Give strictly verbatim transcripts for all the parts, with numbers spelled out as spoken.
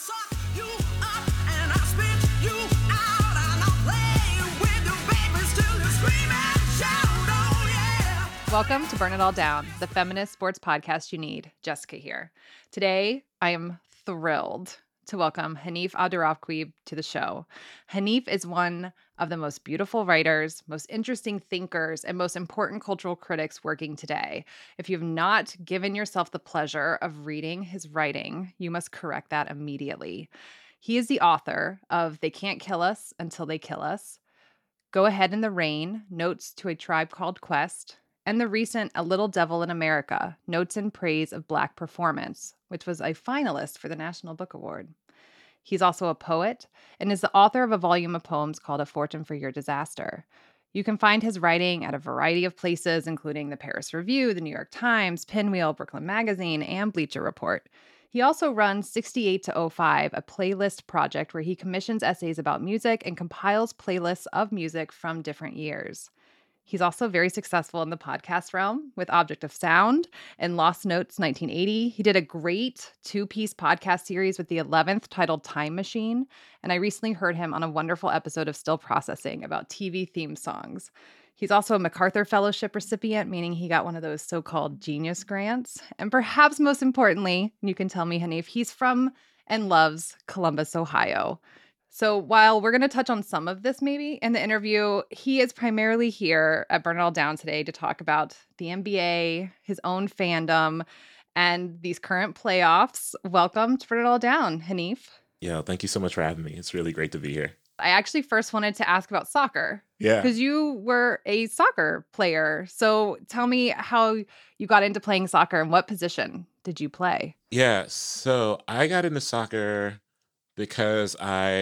suck you up and I'll spit you out and I'll play with your babies till you scream and shout, oh yeah. Welcome to Burn It All Down, the feminist sports podcast you need. Jessica here. Today, I am thrilled to welcome Hanif Abdurraqib to the show. Hanif is one of the most beautiful writers, most interesting thinkers, and most important cultural critics working today. If you have not given yourself the pleasure of reading his writing, you must correct that immediately. He is the author of They Can't Kill Us Until They Kill Us, Go Ahead in the Rain, Notes to a Tribe Called Quest, and the recent A Little Devil in America, Notes in Praise of Black Performance, which was a finalist for the National Book Award. He's also a poet and is the author of a volume of poems called A Fortune for Your Disaster. You can find his writing at a variety of places, including the Paris Review, the New York Times, Pinwheel, Brooklyn Magazine, and Bleacher Report. He also runs sixty-eight to oh five, a playlist project where he commissions essays about music and compiles playlists of music from different years. He's also very successful in the podcast realm with Object of Sound and Lost Notes nineteen eighty. He did a great two-piece podcast series with the eleventh titled Time Machine, and I recently heard him on a wonderful episode of Still Processing about T V theme songs. He's also a MacArthur Fellowship recipient, meaning he got one of those so-called genius grants. And perhaps most importantly, you can tell me, Hanif, he's from and loves Columbus, Ohio. So while we're going to touch on some of this maybe in the interview, he is primarily here at Burn It All Down today to talk about the N B A, his own fandom, and these current playoffs. Welcome to Burn It All Down, Hanif. Yeah, thank you so much for having me. It's really great to be here. I actually first wanted to ask about soccer. Yeah. Because you were a soccer player. So tell me how you got into playing soccer and what position did you play? Yeah, so I got into soccer because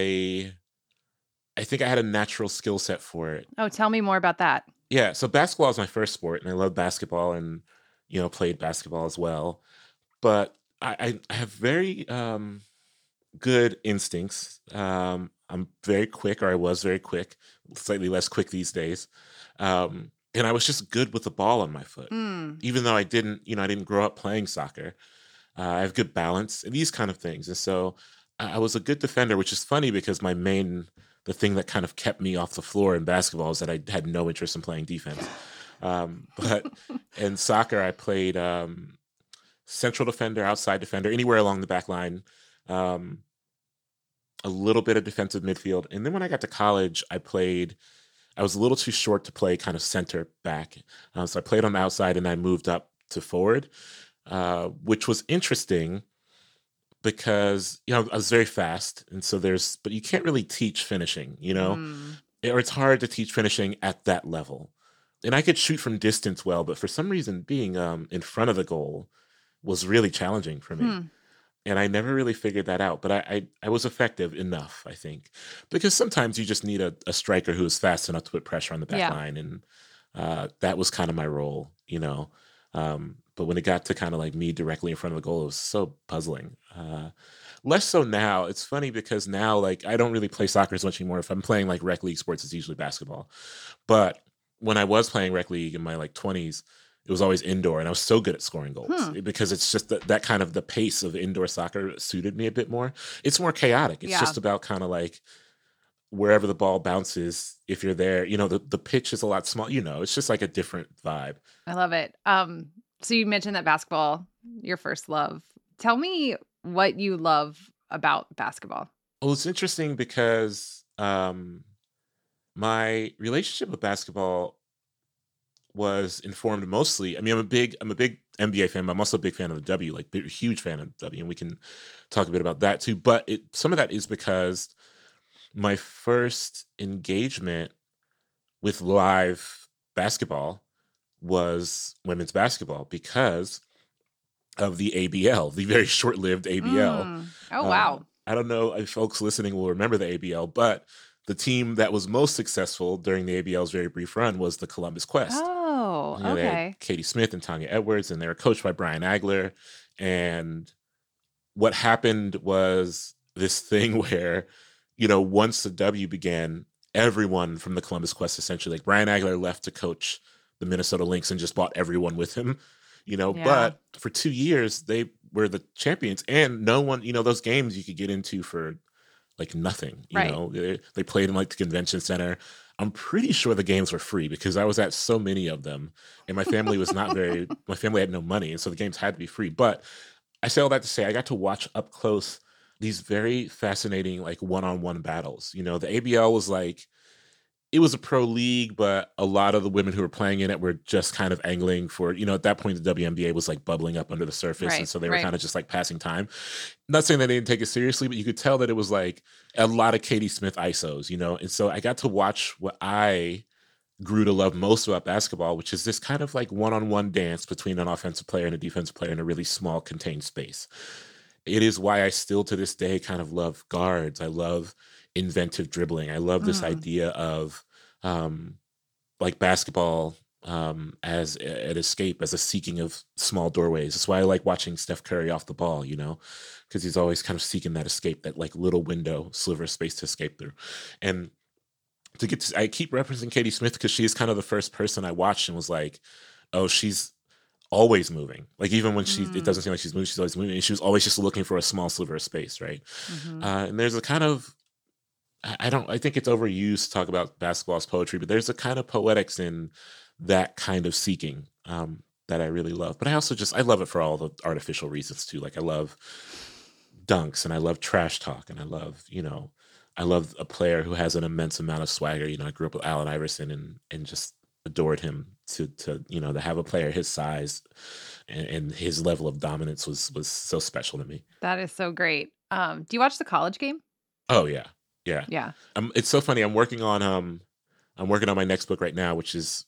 I I think I had a natural skill set for it. Oh, tell me more about that. Yeah, so basketball is my first sport, and I love basketball and, you know, played basketball as well. But I, I, I have very um, good instincts. Um, I'm very quick, or I was very quick, slightly less quick these days. Um, and I was just good with the ball on my foot. Mm. Even though I didn't, you know, I didn't grow up playing soccer. Uh, I have good balance and these kind of things. And so I was a good defender, which is funny because my main, the thing that kind of kept me off the floor in basketball is that I had no interest in playing defense. Um, but in soccer, I played um, central defender, outside defender, anywhere along the back line, um, a little bit of defensive midfield. And then when I got to college, I played, I was a little too short to play kind of center back. Uh, so I played on the outside and I moved up to forward, uh, which was interesting because, you know, I was very fast. And so there's, but you can't really teach finishing, you know, Mm. or it's hard to teach finishing at that level. And I could shoot from distance well, but for some reason being um, in front of the goal was really challenging for me. Hmm. And I never really figured that out, but I, I, I was effective enough, I think, because sometimes you just need a, a striker who is fast enough to put pressure on the back Yeah. line. And uh, that was kind of my role, you know. Um, but when it got to kind of like me directly in front of the goal, it was so puzzling. Uh, less so now. It's funny because now, like, I don't really play soccer as much anymore. If I'm playing like rec league sports, it's usually basketball. But when I was playing rec league in my like twenties, it was always indoor, and I was so good at scoring goals Hmm. because it's just that, that kind of the pace of indoor soccer suited me a bit more. It's more chaotic. It's Yeah. just about kind of like wherever the ball bounces, if you're there, you know, the, the pitch is a lot small, you know, it's just like a different vibe. I love it. Um, so you mentioned that basketball, your first love. Tell me what you love about basketball. Well, it's interesting because um, my relationship with basketball was informed mostly. I mean, I'm a big, I'm a big N B A fan, but I'm also a big fan of the W, like big, huge fan of the W, and we can talk a bit about that too. But it, some of that is because my first engagement with live basketball was women's basketball because of the A B L, the very short-lived A B L. Mm. Oh, Um, wow. I don't know if folks listening will remember the A B L, but the team that was most successful during the A B L's very brief run was the Columbus Quest. Oh, You know, they had okay. Katie Smith and Tanya Edwards, and they were coached by Brian Agler. And what happened was this thing where, you know, once the W began, everyone from the Columbus Quest, essentially, like Brian Agler left to coach the Minnesota Lynx and just brought everyone with him, you know. Yeah. But for two years, they were the champions, and no one, you know, those games you could get into for like nothing. You Right. know, they, they played in like the convention center. I'm pretty sure the games were free because I was at so many of them, and my family was not very. My family had no money, and so the games had to be free. But I say all that to say I got to watch up close these very fascinating like one-on-one battles. You know, the A B L was like it was a pro league, but a lot of the women who were playing in it were just kind of angling for, you know, at that point, the W N B A was like bubbling up under the surface. And Right, so they were right. kind of just like passing time. Not saying that they didn't take it seriously, but you could tell that it was like a lot of Katie Smith I S Os, you know? And so I got to watch what I grew to love most about basketball, which is this kind of like one-on-one dance between an offensive player and a defensive player in a really small contained space. It is why I still to this day kind of love guards. I love inventive dribbling. I love this Mm. idea of um, like basketball um, as a- an escape, as a seeking of small doorways. That's why I like watching Steph Curry off the ball, you know, because he's always kind of seeking that escape, that like little window, sliver of space to escape through. And to get to, I keep referencing Katie Smith because she's kind of the first person I watched and was like, oh, she's always moving. Like even when she, it Mm. doesn't seem like she's moving, she's always moving. And she was always just looking for a small sliver of space, right? Mhm. Uh, and there's a kind of, I I don't, I think it's overused to talk about basketball as poetry, but there's a kind of poetics in that kind of seeking um, that I really love. But I also just, I love it for all the artificial reasons too. Like I love dunks and I love trash talk and I love, you know, I love a player who has an immense amount of swagger. You know, I grew up with Allen Iverson and and just adored him to to you know to have a player his size and, and his level of dominance was was so special to me. That is so great. Um, do you watch the college game? Oh yeah, yeah. Yeah. Um, it's so funny. I'm working on um, I'm working on my next book right now, which is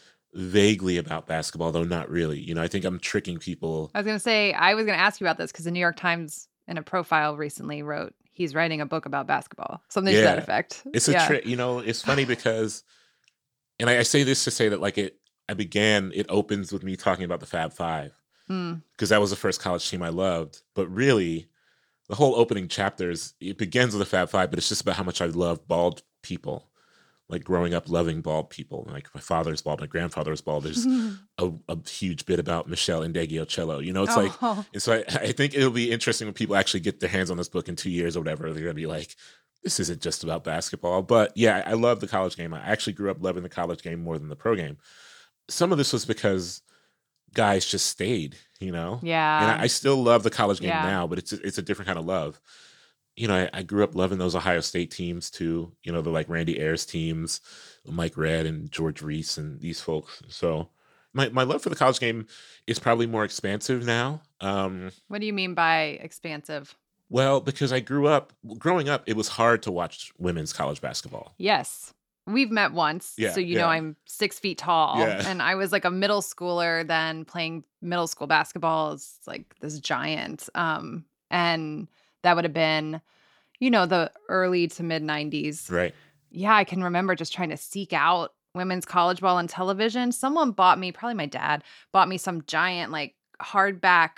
vaguely about basketball, though not really. You know, I think I'm tricking people. I was going to say, I was going to ask you about this because the New York Times in a profile recently wrote he's writing a book about basketball, something to that Yeah. effect. It's a yeah. trick. You know, it's funny because, and I, I say this to say that like it, I began. It opens with me talking about the Fab Five Mm. because that was the first college team I loved. But really, the whole opening chapters, it begins with the Fab Five, but it's just about how much I love bald people. Like growing up loving bald people. Like my father's bald, my grandfather was bald. There's a, a huge bit about Michelle Indeggio-Cello. You know, it's like, Oh. and so I, I think it'll be interesting when people actually get their hands on this book in two years or whatever. They're going to be like, this isn't just about basketball. But yeah, I, I love the college game. I actually grew up loving the college game more than the pro game. Some of this was because guys just stayed, you know? Yeah. And I, I still love the college game Yeah. now, but it's a, it's a different kind of love. You know, I, I grew up loving those Ohio State teams too. You know, the like Randy Ayers teams, Mike Redd and George Reese and these folks. So my, my love for the college game is probably more expansive now. Um, What do you mean by expansive? well, because I grew up, growing up, it was hard to watch women's college basketball. Yes. We've met once. Yeah, so you know yeah. I'm six feet tall. Yeah. And I was like a middle schooler then playing middle school basketball as like this giant. Um, and that would have been, you know, the early to mid nineties. Right. Yeah, I can remember just trying to seek out women's college ball on television. Someone bought me, probably my dad, bought me some giant like hardback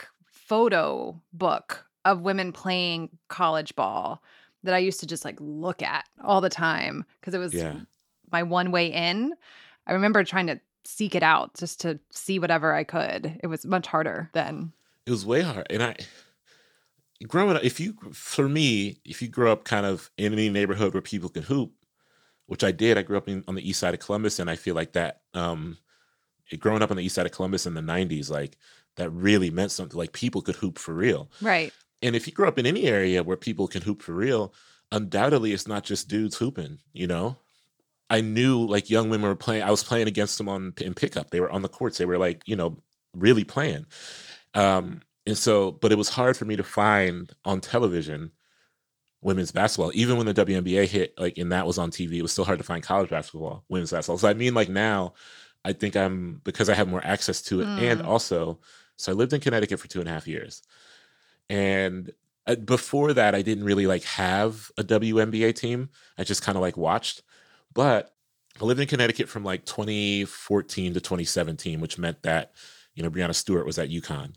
photo book of women playing college ball that I used to just like look at all the time because it was Yeah. my one way in. I remember trying to seek it out just to see whatever I could. It was much harder then. It was way hard. And I, growing up, if you, for me, if you grow up kind of in any neighborhood where people can hoop, which I did, I grew up in, on the east side of Columbus, and I feel like that, um, it- growing up on the east side of Columbus in the nineties, like that really meant something. Like people could hoop for real. Right. And if you grow up in any area where people can hoop for real, undoubtedly it's not just dudes hooping, you know? I knew like young women were playing, I was playing against them on in pickup. They were on the courts. They were like, you know, really playing. Um, and so, but it was hard for me to find on television women's basketball. Even when the W N B A hit, like, and that was on T V, it was still hard to find college basketball, women's basketball. So I mean, like now, I think I'm, because I have more access to it. And Mm. also, so I lived in Connecticut for two and a half years. And uh, before that, I didn't really like have a W N B A team. I just kind of like watched. But I lived in Connecticut from like twenty fourteen to twenty seventeen, which meant that, you know, Breanna Stewart was at UConn.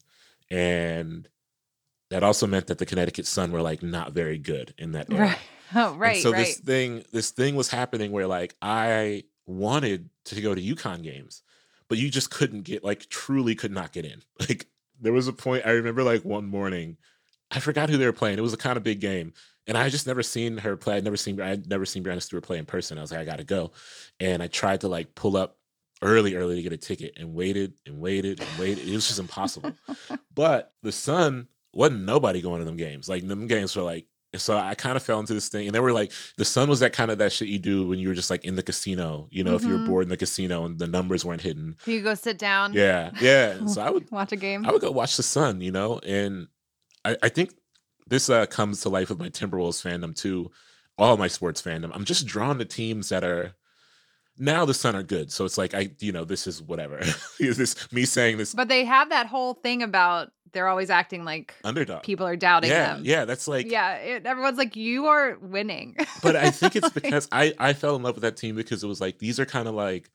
And that also meant that the Connecticut Sun were like not very good in that era. Right. Oh, And right. so right. this thing, this thing was happening where like I wanted to go to UConn games, but you just couldn't get, like truly could not get in. Like there was a point I remember like one morning, I forgot who they were playing. It was a kind of big game. And I just never seen her play. I'd never seen I'd never seen Brianna Stewart play in person. I was like, I gotta go. And I tried to like pull up early, early to get a ticket and waited and waited and waited. It was just impossible. But the Sun wasn't nobody going to them games. Like them games were like, so I kind of fell into this thing. And they were like, the Sun was that kind of that shit you do when you were just like in the casino, you know, if you were Mhm. bored in the casino and the numbers weren't hidden. You go sit down, Yeah. Yeah. And so I would watch a game. I would go watch the Sun, you know, and I, I think this uh, comes to life with my Timberwolves fandom too, all my sports fandom. I'm just drawn to teams that are now the Sun are good. So it's like, I, you know, this is whatever. Is this me saying this But they have that whole thing about they're always acting like underdog? people are doubting Yeah. them. Yeah. That's like, yeah, it, everyone's like, you are winning. but I think it's because I, I fell in love with that team because it was like, these are kind of like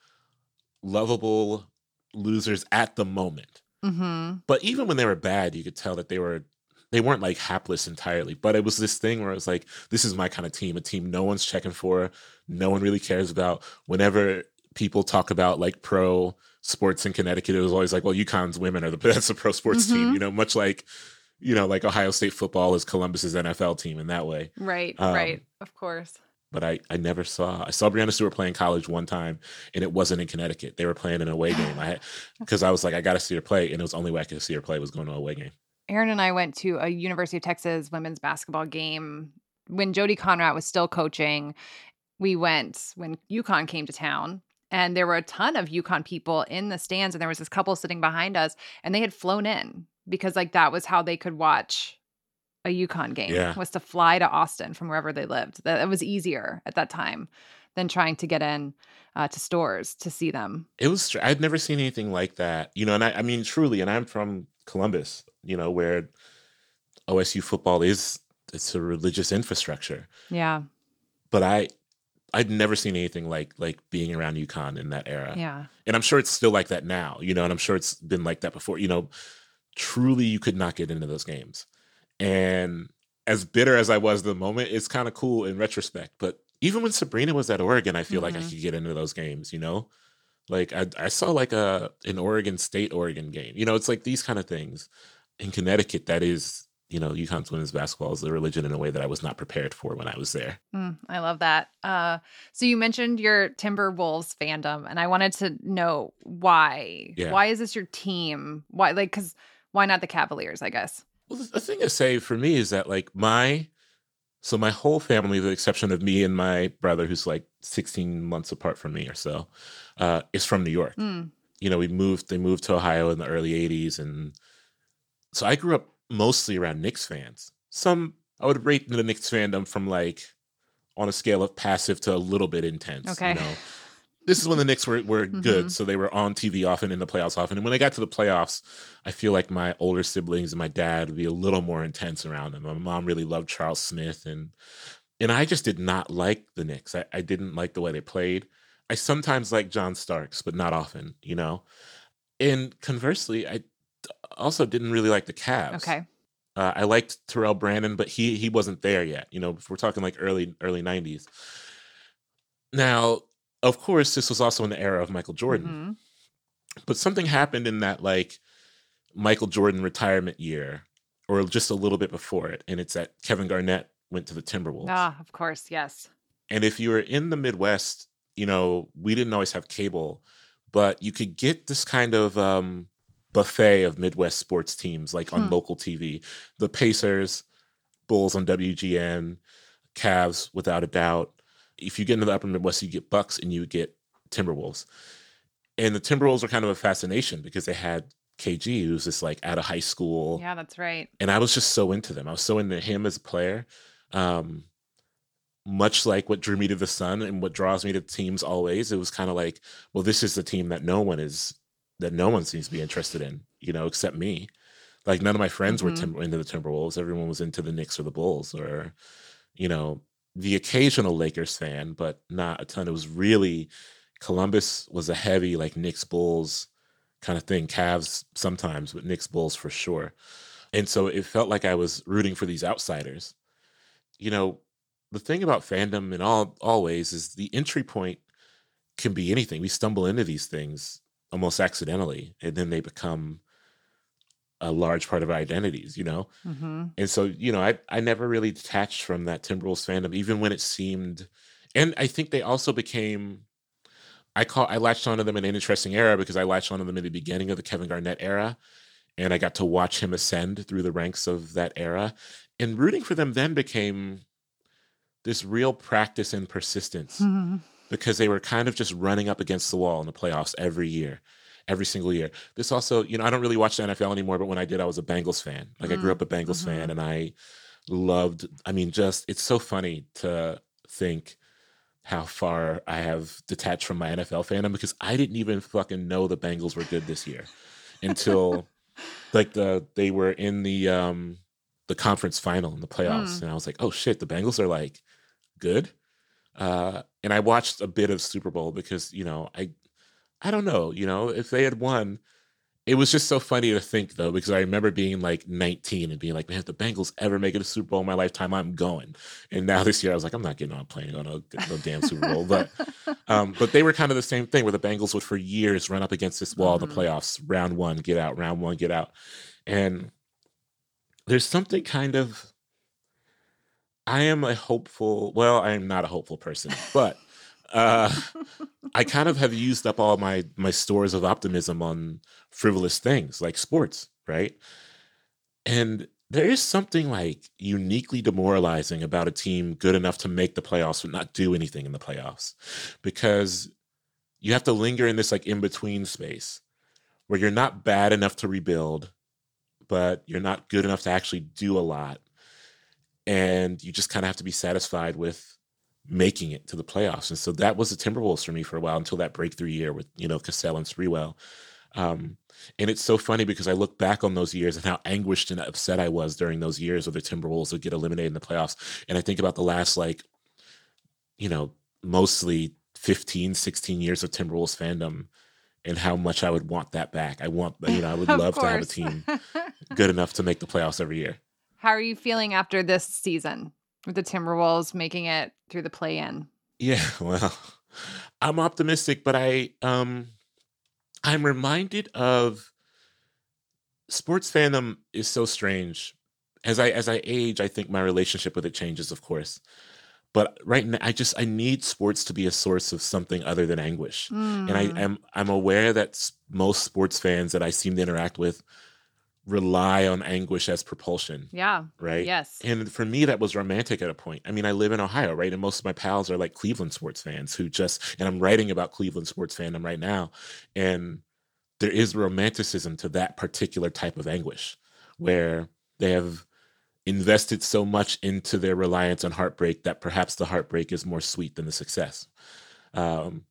lovable losers at the moment. hmm But even when they were bad, you could tell that they were they weren't like hapless entirely. But it was this thing where it was like, this is my kind of team, a team no one's checking for, no one really cares about. Whenever people talk about like pro sports in Connecticut, it was always like, well, UConn's women are the that's a pro sports team, Mhm. you know, much like, you know, like Ohio State football is Columbus's N F L team in that way. Right, Um, right. Of course. But I, I never saw I saw Brianna Stewart play in college one time, and it wasn't in Connecticut. They were playing an away game. I because I was like, I got to see her play, and it was the only way I could see her play was going to an away game. Aaron and I went to a University of Texas women's basketball game when Jody Conrad was still coaching. We went when UConn came to town, and there were a ton of UConn people in the stands, and there was this couple sitting behind us, and they had flown in because like that was how they could watch a UConn game, Yeah. was to fly to Austin from wherever they lived. That it was easier at that time than trying to get in uh, to stores to see them. It was str- I'd never seen anything like that, you know. And I, I mean, truly, and I'm from Columbus, you know, where O S U football is it's a religious infrastructure. Yeah, But I, I'd never seen anything like like being around UConn in that era. yeah. And I'm sure it's still like that now, you know. And I'm sure it's been like that before, you know. Truly, you could not get into those games. And as bitter as I was at the moment, it's kind of cool in retrospect. But even when Sabrina was at Oregon, I feel like I Mhm. could get into those games, you know? Like I, I saw like a an Oregon State Oregon game. You know, it's like these kind of things. In Connecticut, that is, you know, UConn's women's basketball is a religion in a way that I was not prepared for when I was there. Mm, I love that. Uh, so you mentioned your Timberwolves fandom, and I wanted to know why. Yeah. Why is this your team? Why, like, because why not the Cavaliers? I guess. Well, the, the thing to say for me is that like my so my whole family, with the exception of me and my brother, who's like sixteen months apart from me or so, uh, is from New York. Mm, You know, we moved, they moved to Ohio in the early eighties. And so I grew up mostly around Knicks fans. Some, I would rate the Knicks fandom from like on a scale of passive to a little bit intense. Okay. You know, this is when the Knicks were, were Mhm. good. So they were on T V often, in the playoffs often. And when they got to the playoffs, I feel like my older siblings and my dad would be a little more intense around them. My mom really loved Charles Smith. And and I just did not like the Knicks. I, I didn't like the way they played. I sometimes like John Starks, but not often, you know? And conversely, I also didn't really like the Cavs. okay. Uh, I liked Terrell Brandon, but he he wasn't there yet. You know, if we're talking like early early nineties. Now, of course, this was also in the era of Michael Jordan, Mhm. but something happened in that like Michael Jordan retirement year, or just a little bit before it, and it's that Kevin Garnett went to the Timberwolves. Ah, of course. Yes. And if you were in the Midwest, you know, we didn't always have cable, but you could get this kind of um, buffet of Midwest sports teams, like on Hmm. local T V. The Pacers, Bulls on W G N, Cavs, without a doubt. If you get into the upper Midwest, you get Bucks and you get Timberwolves. And the Timberwolves were kind of a fascination because they had K G, who's just like out of high school. Yeah, that's right. And I was just so into them. I was so into him as a player. Um, much like what drew me to the Sun and what draws me to teams always, it was kind of like, well, this is the team that no one is, that no one seems to be interested in, you know, except me. Like none of my friends were Mhm. tim- into the Timberwolves. Everyone was into the Knicks or the Bulls, or, you know, the occasional Lakers fan, but not a ton. It was really, Columbus was a heavy like Knicks Bulls kind of thing. Cavs sometimes, but Knicks Bulls for sure. And so it felt like I was rooting for these outsiders. You know, the thing about fandom in all always is the entry point can be anything. We stumble into these things almost accidentally, and then they become a large part of our identities, you know? Mm-hmm. And so, you know, I, I never really detached from that Timberwolves fandom, even when it seemed, and I think they also became, I call, I latched onto them in an interesting era because I latched onto them in the beginning of the Kevin Garnett era. And I got to watch him ascend through the ranks of that era. And rooting for them then became this real practice in persistence because they were kind of just running up against the wall in the playoffs every year, every single year. This also, you know, I don't really watch the N F L anymore, but when I did, I was a Bengals fan. Like I grew up a Bengals fan and I loved, I mean, just, it's so funny to think how far I have detached from my N F L fandom because I didn't even fucking know the Bengals were good this year until like the they were in the um the conference final in the playoffs Mm. and I was like, oh shit, the Bengals are like good. Uh and I watched a bit of Super Bowl because, you know, I I don't know, you know, if they had won, it was just so funny to think though, because I remember being like nineteen and being like, man, if the Bengals ever make it a Super Bowl in my lifetime, I'm going. And now this year I was like, I'm not getting on a plane on a, no damn Super Bowl. But um, but they were kind of the same thing where the Bengals would for years run up against this wall in the Mhm. playoffs, round one, get out, round one, get out. And there's something kind of, I am a hopeful, well, I am not a hopeful person, but uh, I kind of have used up all my my stores of optimism on frivolous things like sports, right? And there is something like uniquely demoralizing about a team good enough to make the playoffs but not do anything in the playoffs because you have to linger in this like in between space where you're not bad enough to rebuild, but you're not good enough to actually do a lot. And you just kind of have to be satisfied with making it to the playoffs. And so that was the Timberwolves for me for a while until that breakthrough year with, you know, Cassell and Sprewell. Um, and it's so funny because I look back on those years and how anguished and upset I was during those years where the Timberwolves would get eliminated in the playoffs. And I think about the last, like, you know, mostly fifteen, sixteen years of Timberwolves fandom and how much I would want that back. I want, you know, I would Of love to have a course. team good enough to make the playoffs every year. How are you feeling after this season with the Timberwolves making it through the play-in? Yeah, well, I'm optimistic, but I um I'm reminded of sports fandom is so strange. As I as I age, I think my relationship with it changes, of course. But right now, I just I need sports to be a source of something other than anguish. And I Mm. am I'm aware that s- most sports fans that I seem to interact with rely on anguish as propulsion, Yeah. right? Yes. And for me, that was romantic at a point. I mean, I live in Ohio, right? And most of my pals are like Cleveland sports fans who just, and I'm writing about Cleveland sports fandom right now. And there is romanticism to that particular type of anguish where they have invested so much into their reliance on heartbreak that perhaps the heartbreak is more sweet than the success. Um,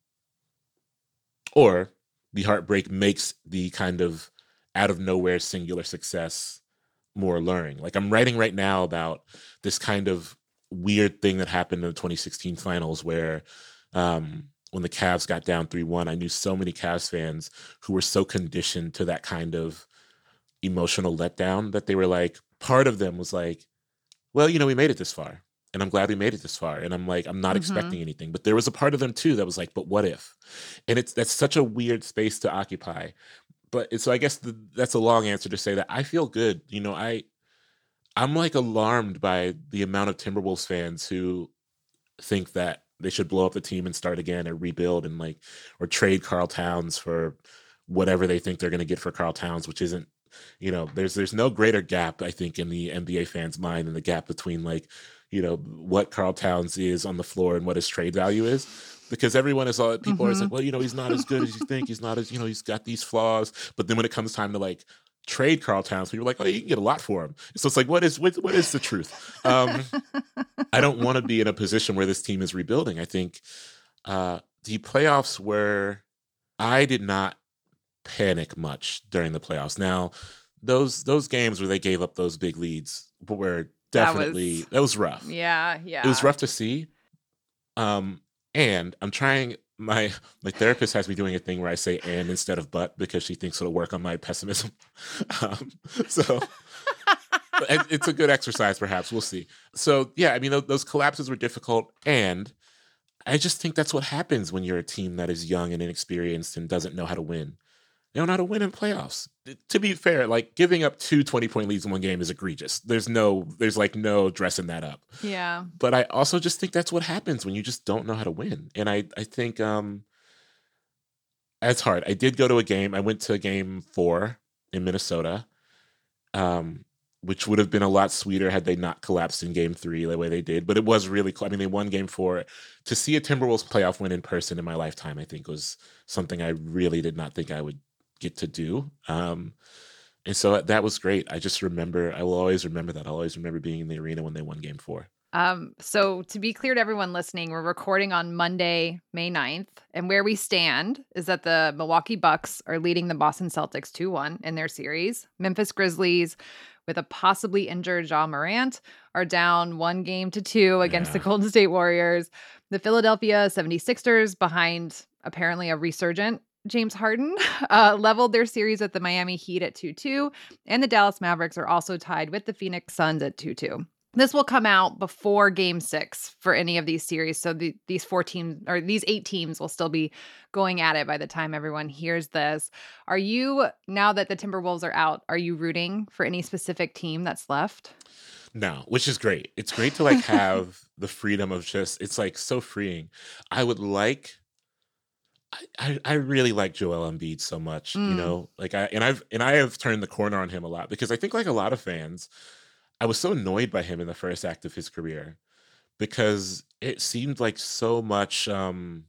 or the heartbreak makes the kind of out of nowhere singular success more alluring. Like I'm writing right now about this kind of weird thing that happened in the twenty sixteen finals where um, when the Cavs got down three one, I knew so many Cavs fans who were so conditioned to that kind of emotional letdown that they were like, part of them was like, well, you know, we made it this far. And I'm glad we made it this far. And I'm like, I'm not Mhm. expecting anything. But there was a part of them too that was like, but what if? And it's that's such a weird space to occupy. But it's, so I guess the, that's a long answer to say that I feel good. You know, I I'm like alarmed by the amount of Timberwolves fans who think that they should blow up the team and start again or rebuild and like or trade Carl Towns for whatever they think they're going to get for Carl Towns, which isn't, you know, there's there's no greater gap I think in the N B A fans' mind than the gap between like, you know, what Carl Towns is on the floor and what his trade value is. Because everyone is all people are always Mhm. like, well, you know, he's not as good as you think. He's not as, you know, he's got these flaws. But then when it comes time to like trade Carl Towns, people are like, oh, you can get a lot for him. So it's like, what is what, what is the truth? Um, I don't want to be in a position where this team is rebuilding. I think uh, the playoffs were, I did not panic much during the playoffs. Now, those those games where they gave up those big leads were That definitely, was- that was rough. Yeah. Yeah. It was rough to see. Um, and I'm trying, my my therapist has me doing a thing where I say and instead of but because she thinks it'll work on my pessimism. Um, so it- it's a good exercise, perhaps. We'll see. So yeah, I mean, those, those collapses were difficult, and I just think that's what happens when you're a team that is young and inexperienced and doesn't know how to win. They don't know how to win in playoffs. To be fair, like giving up two twenty-point leads in one game is egregious. There's no, there's like no dressing that up. Yeah. But I also just think that's what happens when you just don't know how to win. And I, I think um, that's hard. I did go to a game. I went to game four in Minnesota, um, which would have been a lot sweeter had they not collapsed in game three the way they did. But it was really cool. I mean, they won game four. To see a Timberwolves playoff win in person in my lifetime, I think was something I really did not think I would get to do. Um, and so that was great. I just remember, I will always remember that. I'll always remember being in the arena when they won game four. Um, so to be clear to everyone listening, we're recording on Monday, May ninth, and where we stand is that the Milwaukee Bucks are leading the Boston Celtics two one in their series. Memphis Grizzlies, with a possibly injured Ja Morant, are down one game to two against Yeah. the Golden State Warriors. The Philadelphia seventy-sixers, behind apparently a resurgent James Harden, uh, leveled their series with the Miami Heat at two two, and the Dallas Mavericks are also tied with the Phoenix Suns at two two. This will come out before game six for any of these series. So the, these four teams or these eight teams will still be going at it by the time everyone hears this. Are you, now that the Timberwolves are out, are you rooting for any specific team that's left? No, which is great. It's great to like have the freedom of just, it's like so freeing. I would like, I, I, I really like Joel Embiid so much, you Mm. know, like I, and I've, and I have turned the corner on him a lot because I think like a lot of fans, I was so annoyed by him in the first act of his career because it seemed like so much um,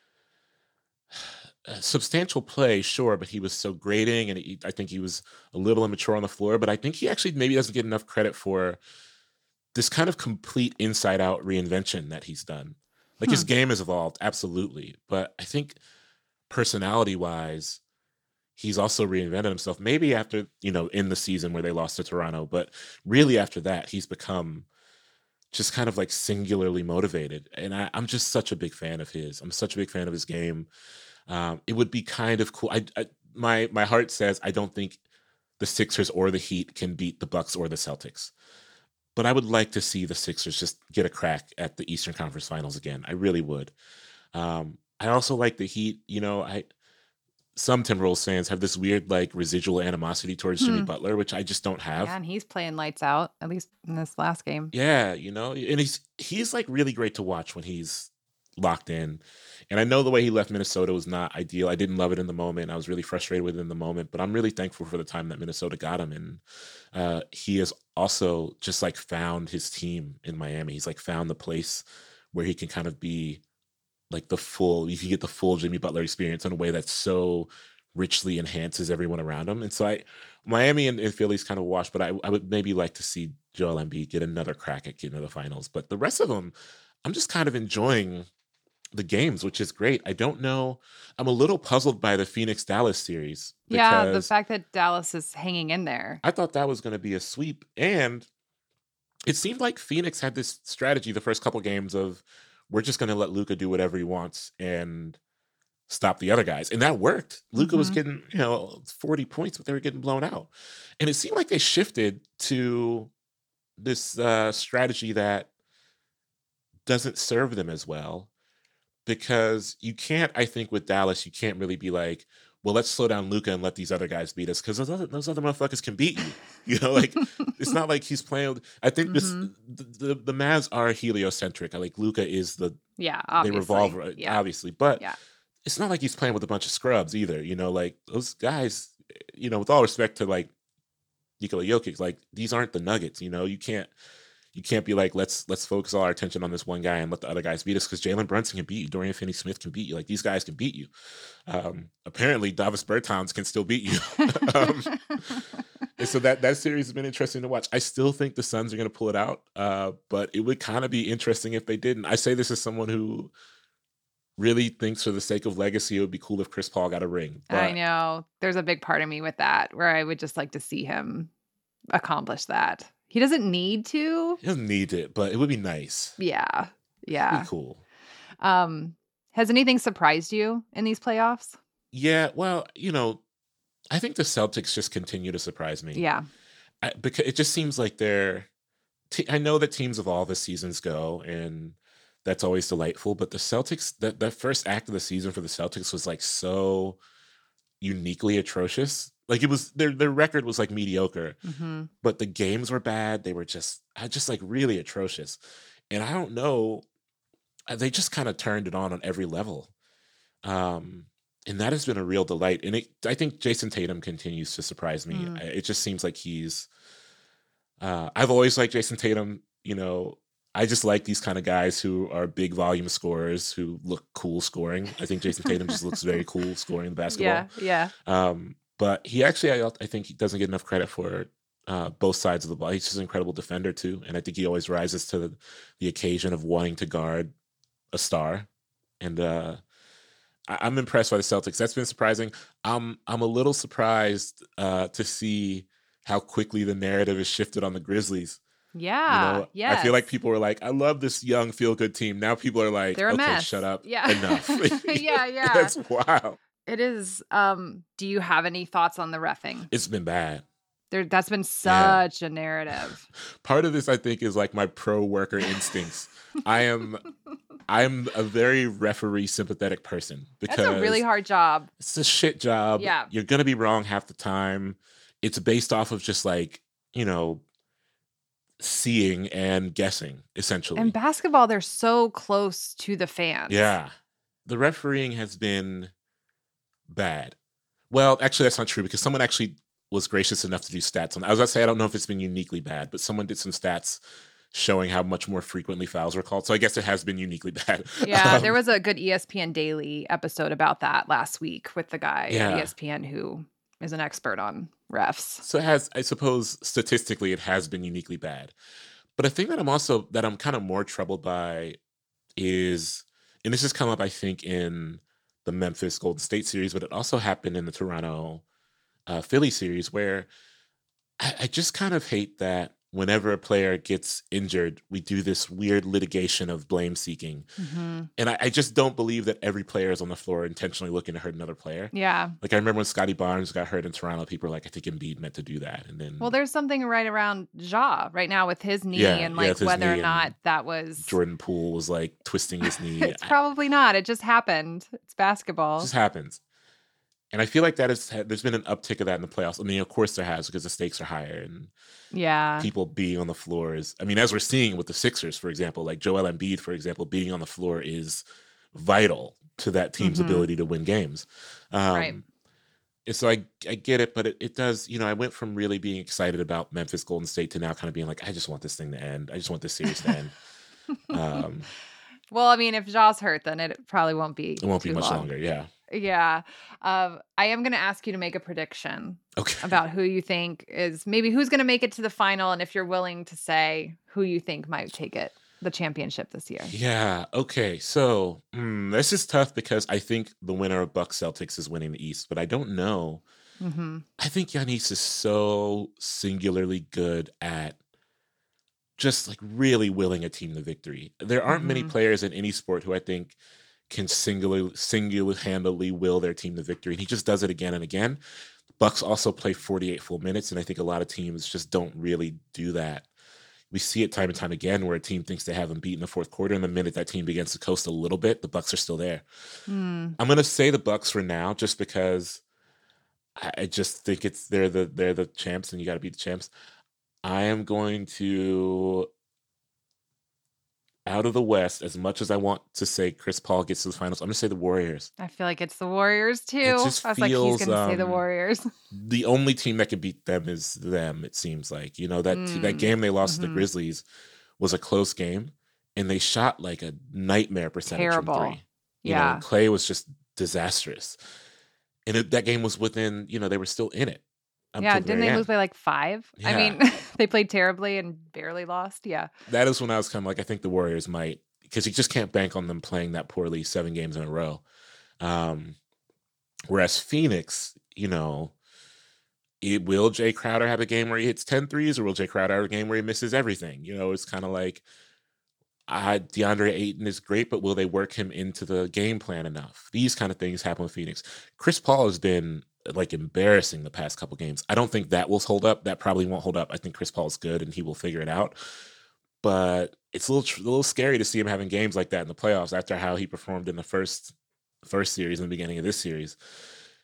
uh, substantial play, sure, but he was so grating, and he, I think he was a little immature on the floor. But I think he actually maybe doesn't get enough credit for this kind of complete inside-out reinvention that he's done. Like his Hmm. game has evolved, absolutely, but I think personality-wise, he's also reinvented himself. Maybe after, you know, in the season where they lost to Toronto, but really after that, he's become just kind of like singularly motivated. And I, I'm just such a big fan of his. I'm such a big fan of his game. Um, it would be kind of cool. I, I my my heart says I don't think the Sixers or the Heat can beat the Bucks or the Celtics. But I would like to see the Sixers just get a crack at the Eastern Conference Finals again. I really would. Um, I also like the Heat. You know, I some Timberwolves fans have this weird like residual animosity towards Jimmy Hmm. Butler, which I just don't have. Yeah, and he's playing lights out, at least in this last game. Yeah, you know, and he's he's like really great to watch when he's locked in. And I know the way he left Minnesota was not ideal. I didn't love it in the moment. I was really frustrated with it in the moment, but I'm really thankful for the time that Minnesota got him. And uh, he has also just like found his team in Miami. He's like found the place where he can kind of be like the full, you can get the full Jimmy Butler experience in a way that so richly enhances everyone around him. And so I, Miami and, and Philly's kind of washed, but I, I would maybe like to see Joel Embiid get another crack at getting to the finals. But the rest of them, I'm just kind of enjoying the games, which is great. I don't know. I'm a little puzzled by the Phoenix Dallas series. Yeah, the because fact that Dallas is hanging in there. I thought that was going to be a sweep. And it seemed like Phoenix had this strategy the first couple games of we're just going to let Luka do whatever he wants and stop the other guys. And that worked. Luka was Mhm. getting, you know, forty points, but they were getting blown out. And it seemed like they shifted to this uh, strategy that doesn't serve them as well. Because you can't, I think, with Dallas, you can't really be like, well, let's slow down Luka and let these other guys beat us because those other, those other motherfuckers can beat you. You know, like it's not like he's playing. with- I think this Mhm. the, the the Mavs are heliocentric. I like Luka is the Yeah, they obviously. revolve uh, Yeah. obviously, but Yeah. it's not like he's playing with a bunch of scrubs either. You know, like those guys. You know, with all respect to like Nikola Jokic, like these aren't the Nuggets. You know, you can't. You can't be like, let's let's focus all our attention on this one guy and let the other guys beat us because Jalen Brunson can beat you. Dorian Finney-Smith can beat you. Like, these guys can beat you. Um, apparently, Davis Bertans can still beat you. um, and so that, that series has been interesting to watch. I still think the Suns are going to pull it out, uh, but it would kind of be interesting if they didn't. I say this as someone who really thinks for the sake of legacy, it would be cool if Chris Paul got a ring. But I know. There's a big part of me with that where I would just like to see him accomplish that. He doesn't need to. he doesn't need it, but it would be nice. Yeah. It'd Yeah. be cool. Um, has anything surprised you in these playoffs? Yeah, well, you know, I think the Celtics just continue to surprise me. Yeah. I, because it just seems like they're. Te- I know that teams evolve as seasons go, and that's always delightful. But the Celtics, that that first act of the season for the Celtics was like so uniquely atrocious. Like it was their their record was like mediocre, hmm but the games were bad. They were just uh, just like really atrocious. And I don't know, uh, they just kind of turned it on on every level. Um, and that has been a real delight. And it, I think Jason Tatum continues to surprise me. Mm. I- It just seems like he's. Uh, I've always liked Jason Tatum. You know, I just like these kind of guys who are big volume scorers who look cool scoring. I think Jason Tatum just looks very cool scoring the basketball. Yeah, yeah. Um, but he actually, I, I think, he doesn't get enough credit for uh, both sides of the ball. He's just an incredible defender too, and I think he always rises to the, the occasion of wanting to guard a star. And uh, I, I'm impressed by the Celtics. That's been surprising. I'm I'm a little surprised uh, to see how quickly the narrative has shifted on the Grizzlies. You Yeah, know, I yes. feel like people were like, "I love this young, feel-good team." Now people are like, They're a "Okay, mess. shut up, Yeah. enough." Yeah, yeah. That's wild. It is. Um, do you have any thoughts on the reffing? It's been bad. There, that's been such a narrative. Part of this, I think, is like my pro-worker instincts. I am, I'm a very referee sympathetic person because That's a really hard job. it's a shit job. Yeah. You're gonna be wrong half the time. It's based off of just like you know, seeing and guessing essentially. And basketball, they're so close to the fans. Yeah. The refereeing has been bad. Well, actually, that's not true because someone actually was gracious enough to do stats on that. I was going to say, I don't know if it's been uniquely bad, but someone did some stats showing how much more frequently fouls were called. So I guess it has been uniquely bad. Yeah, Um, there was a good E S P N Daily episode about that last week with the guy Yeah. at E S P N who is an expert on refs. So it has, I suppose, statistically, it has been uniquely bad. But a thing that I'm also, that I'm kind of more troubled by is, and this has come up, I think, in the Memphis Golden State series, but it also happened in the Toronto uh, Philly series, where I, I just kind of hate that whenever a player gets injured, we do this weird litigation of blame seeking. hmm And I, I just don't believe that every player is on the floor intentionally looking to hurt another player. Yeah. Like I remember when Scotty Barnes got hurt in Toronto, people were like, I think Embiid meant to do that. And then Well, there's something right around Ja right now with his knee Yeah, and yeah, like with his whether or knee not and that was. Jordan Poole was like twisting his knee. It's I- probably not. It just happened. It's basketball. It just happens. And I feel like that is there's been an uptick of that in the playoffs. I mean, of course there has because the stakes are higher and Yeah. people being on the floor is, I mean, as we're seeing with the Sixers, for example, like Joel Embiid, for example, being on the floor is vital to that team's Mhm. ability to win games. Um, Right. And so I, I get it, but it, it does, you know, I went from really being excited about Memphis Golden State to now kind of being like, I just want this thing to end. I just want this series to end. Um, Well, I mean, if Ja's hurt, then it probably won't be. it won't be too much long. longer. Yeah. Yeah. Um, I am going to ask you to make a prediction Okay. about who you think is maybe who's going to make it to the final, and if you're willing to say who you think might take it, the championship this year. Yeah. Okay. So mm, this is tough because I think the winner of Bucks Celtics is winning the East, but I don't know. hmm I think Giannis is so singularly good at just like really willing a team to victory. There aren't many Mhm. players in any sport who I think can singular single-handedly will their team to victory, and he just does it again and again. Bucks also play forty-eight full minutes, and I think a lot of teams just don't really do that. We see it time and time again where a team thinks they have them beat in the fourth quarter, and the minute that team begins to coast a little bit, the Bucks are still there. Mm. I'm gonna say the Bucks for now, just because I I just think it's they're the they're the champs, and you got to beat the champs. I am going to out of the West, as much as I want to say Chris Paul gets to the finals, I'm gonna say the Warriors. I feel like it's the Warriors too. just I was like, he's feels, going to say the um, Warriors. The only team that can beat them is them. It seems like you know that that Mm, game they lost to mhm. the Grizzlies was a close game, and they shot like a nightmare percentage Terrible. from three. You know, Yeah. and Clay was just disastrous, and it, that game was within. You know, they were still in it. up Yeah. till the Didn't very they end. lose by like five? I Yeah. mean, they played terribly and barely lost. Yeah. That is when I was kind of like, I think the Warriors might, because you just can't bank on them playing that poorly seven games in a row. Um, whereas Phoenix, you know, it, will Jay Crowder have a game where he hits ten threes, or will Jay Crowder have a game where he misses everything? You know, it's kind of like, I, DeAndre Ayton is great, but will they work him into the game plan enough? These kind of things happen with Phoenix. Chris Paul has been like embarrassing the past couple games. I don't think that will hold up. That probably won't hold up. I think Chris Paul is good and he will figure it out. But it's a little tr- a little scary to see him having games like that in the playoffs after how he performed in the first first series in the beginning of this series.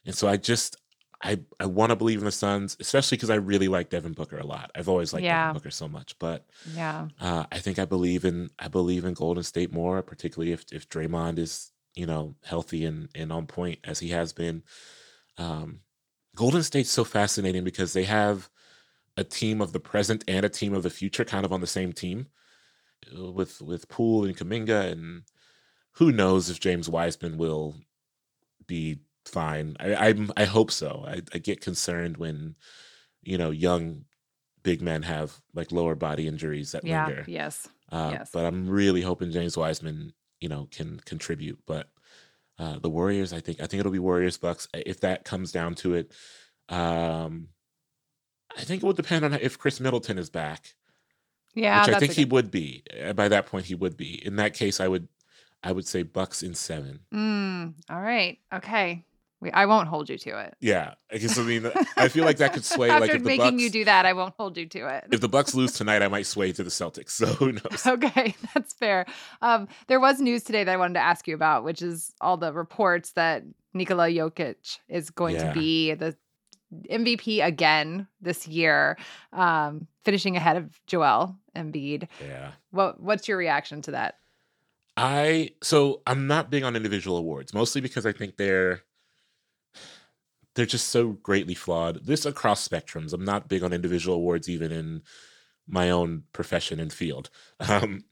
And so I just, I, I want to believe in the Suns, especially because I really like Devin Booker a lot. I've always liked Yeah. Devin Booker so much, but Yeah. uh, I think I believe in I believe in Golden State more, particularly if if Draymond is, you know, healthy and and on point as he has been. Um, Golden State's so fascinating because they have a team of the present and a team of the future kind of on the same team uh, with with Poole and Kuminga, and who knows if James Wiseman will be fine. I I'm, I hope so. I, I get concerned when, you know, young big men have like lower body injuries that Yeah. linger. Yes. Uh, Yes. But I'm really hoping James Wiseman, you know, can contribute. But uh, the Warriors, I think, I think it'll be Warriors Bucks if that comes down to it. Um, I think it would depend on if Chris Middleton is back, Yeah. which I that's think a he good- would be. Uh, By that point, he would be. In that case, I would, I would say Bucks in seven. Mm, all right. Okay. We, I won't hold you to it. Yeah, I guess I mean I feel like that could sway. After Like if the making Bucks, you do that, I won't hold you to it. if the Bucks lose tonight, I might sway to the Celtics. So who knows? Okay, that's fair. Um, there was news today that I wanted to ask you about, which is all the reports that Nikola Jokic is going Yeah. to be the M V P again this year, um, finishing ahead of Joel Embiid. Yeah. What What's your reaction to that? I so I'm not big on individual awards, mostly because I think they're they're just so greatly flawed. This across spectrums. I'm not big on individual awards, even in my own profession and field. Um,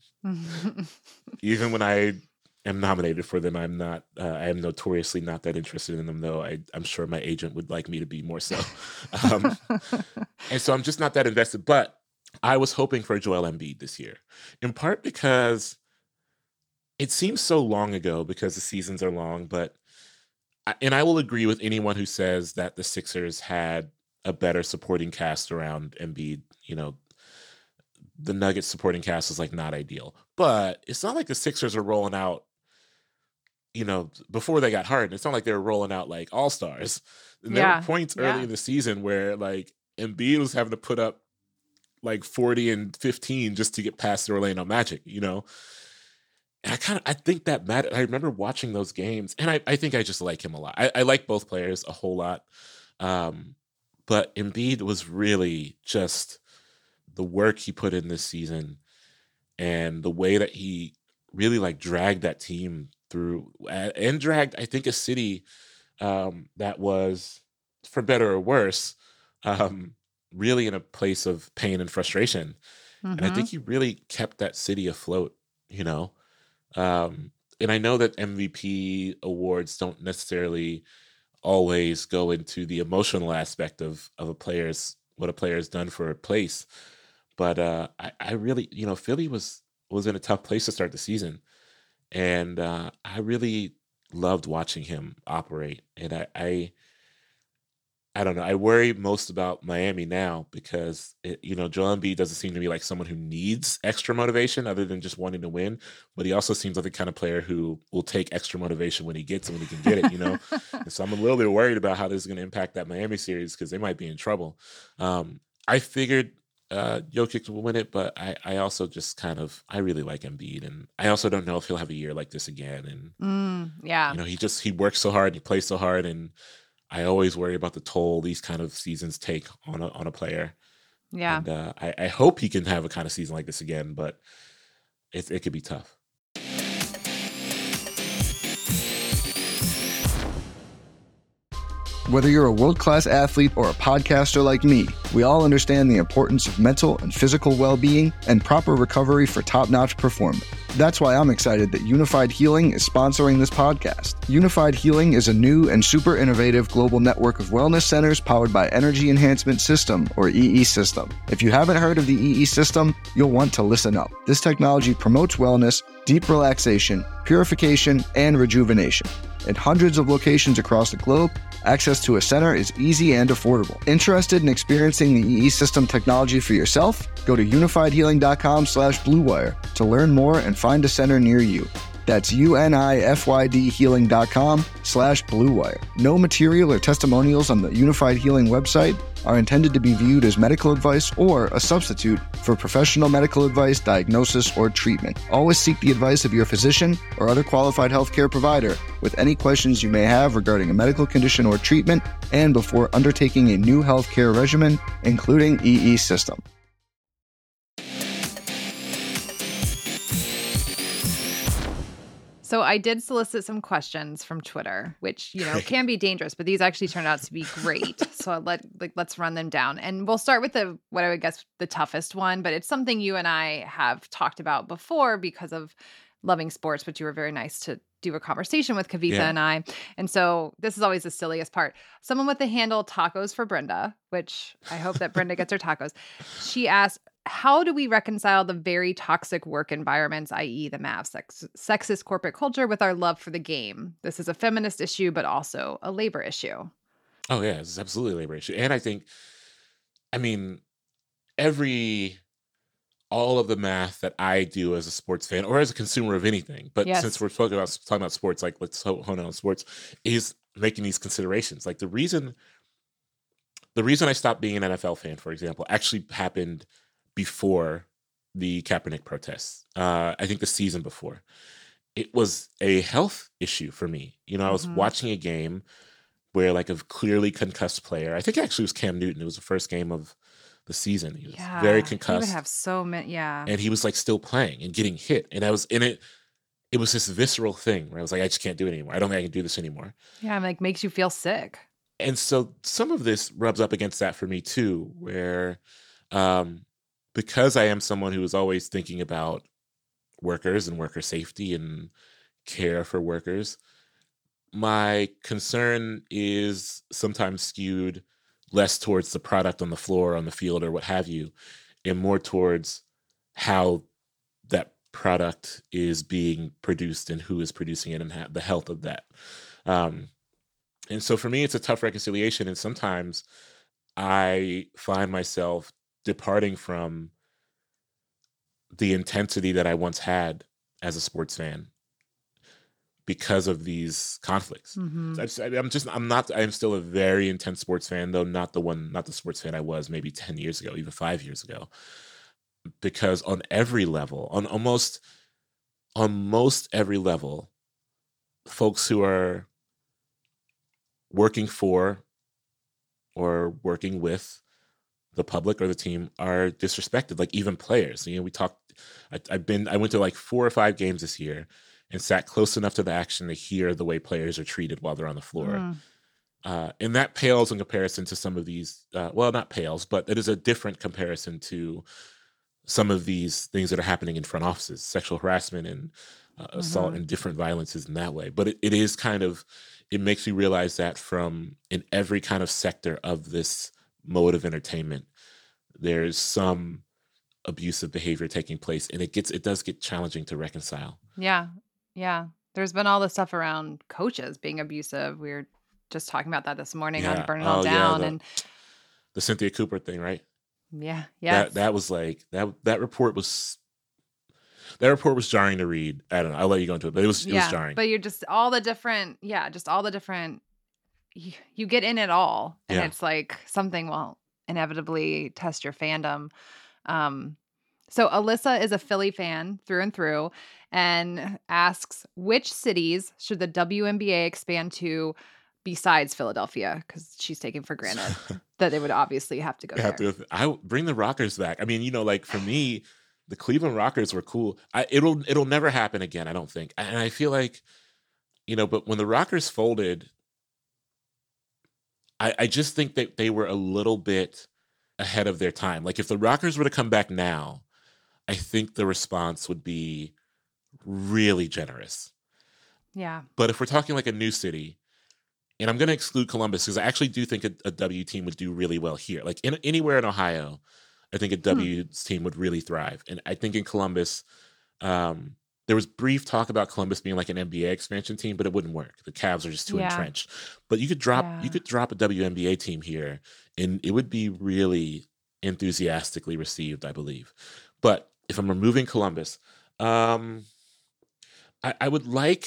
even when I am nominated for them, I'm not. Uh, I am notoriously not that interested in them, though. I, I'm sure my agent would like me to be more so. Um, and so I'm just not that invested. But I was hoping for Joel Embiid this year, in part because it seems so long ago because the seasons are long, but I- and I will agree with anyone who says that the Sixers had a better supporting cast around Embiid. You know, the Nuggets supporting cast was like not ideal, but it's not like the Sixers are rolling out, you know, before they got Harden. It's not like they were rolling out like all stars. There Yeah, were points early yeah. in the season where like Embiid was having to put up like forty and fifteen just to get past the Orlando Magic, you know? And I kind of, I think that mattered. I remember watching those games, and I, I think I just like him a lot. I, I like both players a whole lot. Um, but Embiid was really just the work he put in this season and the way that he really like dragged that team through a- and dragged, I think, a city um, that was, for better or worse, um, really in a place of pain and frustration. And I Mhm. think he really kept that city afloat, you know? Um, and I know that M V P awards don't necessarily always go into the emotional aspect of of a player's what a player has done for a place. But uh, I, I really, you know, Philly was was in a tough place to start the season, and uh, I really loved watching him operate. And I, I, I don't know. I worry most about Miami now because it, you know, Joel Embiid doesn't seem to be like someone who needs extra motivation other than just wanting to win. But he also seems like the kind of player who will take extra motivation when he gets it, when he can get it, you know? And so I'm a little bit worried about how this is going to impact that Miami series because they might be in trouble. Um, I figured uh, Jokic will win it, but I, I also just kind of, I really like Embiid. And I also don't know if he'll have a year like this again. And, Mm, yeah. you know, he just, he works so hard, and he plays so hard. And I always worry about the toll these kind of seasons take on a, on a player. Yeah. And uh, I, I hope he can have a kind of season like this again, but it, it could be tough. Whether you're a world-class athlete or a podcaster like me, we all understand the importance of mental and physical well-being and proper recovery for top-notch performance. That's why I'm excited that Unified Healing is sponsoring this podcast. Unified Healing is a new and super innovative global network of wellness centers powered by Energy Enhancement System, or E E System. If you haven't heard of the E E System, you'll want to listen up. This technology promotes wellness, deep relaxation, purification, and rejuvenation. In hundreds of locations across the globe, access to a center is easy and affordable. Interested in experiencing the E E System technology for yourself? Go to unified healing dot com slash blue wire to learn more and find a center near you. That's U-N-I-F-Y-D healing.com slash Blue Wire. No material or testimonials on the Unified Healing website are intended to be viewed as medical advice or a substitute for professional medical advice, diagnosis, or treatment. Always seek the advice of your physician or other qualified healthcare provider with any questions you may have regarding a medical condition or treatment and before undertaking a new healthcare regimen, including E E system. So I did solicit some questions from Twitter, which, you know, Great. can be dangerous, but these actually turned out to be great. So let like let's run them down. And we'll start with the what I would guess the toughest one, but it's something you and I have talked about before because of loving sports, but you were very nice to do a conversation with Kavitha Yeah. and I. And so this is always the silliest part. Someone with the handle Tacos for Brenda, which I hope that Brenda gets her tacos. She asked, how do we reconcile the very toxic work environments, that is the Mavs sex- sexist corporate culture, with our love for the game? This is a feminist issue, but also a labor issue. Oh yeah, it's absolutely a labor issue. And I think, I mean, every all of the math that I do as a sports fan or as a consumer of anything, but Yes. since we're talking about talking about sports, like let's ho- hone in on sports, is making these considerations. Like the reason, the reason I stopped being an N F L fan, for example, actually happened before the Kaepernick protests. Uh, I think the season before. It was a health issue for me. You know, I was Mhm. watching a game where like a clearly concussed player, I think it actually was Cam Newton. It was the first game of the season. He was Yeah. very He would concussed. have so many. Yeah. And he was like still playing and getting hit. And I was in it. It was this visceral thing where I was like, I just can't do it anymore. I don't think I can do this anymore. yeah. Like makes you feel sick. And so some of this rubs up against that for me too, where um, because I am someone who is always thinking about workers and worker safety and care for workers, my concern is sometimes skewed less towards the product on the floor, on the field, or what have you, and more towards how that product is being produced and who is producing it and ha- the health of that. Um, and so for me, it's a tough reconciliation. And sometimes I find myself departing from the intensity that I once had as a sports fan because of these conflicts. Mhm. So I just, I- I'm just, I'm not, I'm still a very intense sports fan, though not the one, not the sports fan I was maybe ten years ago, even five years ago. Because on every level, on almost, on most every level, folks who are working for or working with the public or the team are disrespected, like even players. You know, we talked, I, I've been, I went to like four or five games this year and sat close enough to the action to hear the way players are treated while they're on the floor. Mm. Uh, and that pales in comparison to some of these, uh, well, not pales, but it is a different comparison to some of these things that are happening in front offices, sexual harassment and uh, assault Mhm. and different violences in that way. But it, it is kind of, it makes me realize that from in every kind of sector of this mode of entertainment, there's some abusive behavior taking place, and it gets, it does get challenging to reconcile. Yeah. Yeah. There's been all this stuff around coaches being abusive. We were just talking about that this morning Yeah. on Burn It All Oh, yeah, Down. the- and The Cynthia Cooper thing, right? yeah. Yeah. That that was like that that report was that report was jarring to read. I don't know. I'll let you go into it, but it was it was jarring. But you're just all the different, yeah, just all the different, you, you get in it all. And Yeah. it's like something will inevitably test your fandom. Um, so Alyssa is a Philly fan through and through and asks, which cities should the W N B A expand to besides Philadelphia? Because she's taking for granted that they would obviously have to go You have there. to, I would bring the Rockers back. I mean, you know, like for me, the Cleveland Rockers were cool. I, it'll it'll never happen again, I don't think. And I feel like, you know, but when the Rockers folded, I, I just think that they were a little bit ahead of their time. Like if the Rockers were to come back now, I think the response would be really generous. Yeah. But if we're talking like a new city, and I'm going to exclude Columbus because I actually do think a, a W team would do really well here. Like in, anywhere in Ohio, I think a W team would really thrive. And I think in Columbus, um, there was brief talk about Columbus being like an N B A expansion team, but it wouldn't work. The Cavs are just too Yeah. entrenched. But you could drop Yeah. you could drop a W N B A team here, and it would be really enthusiastically received, I believe. But if I'm removing Columbus, um, I, I would like,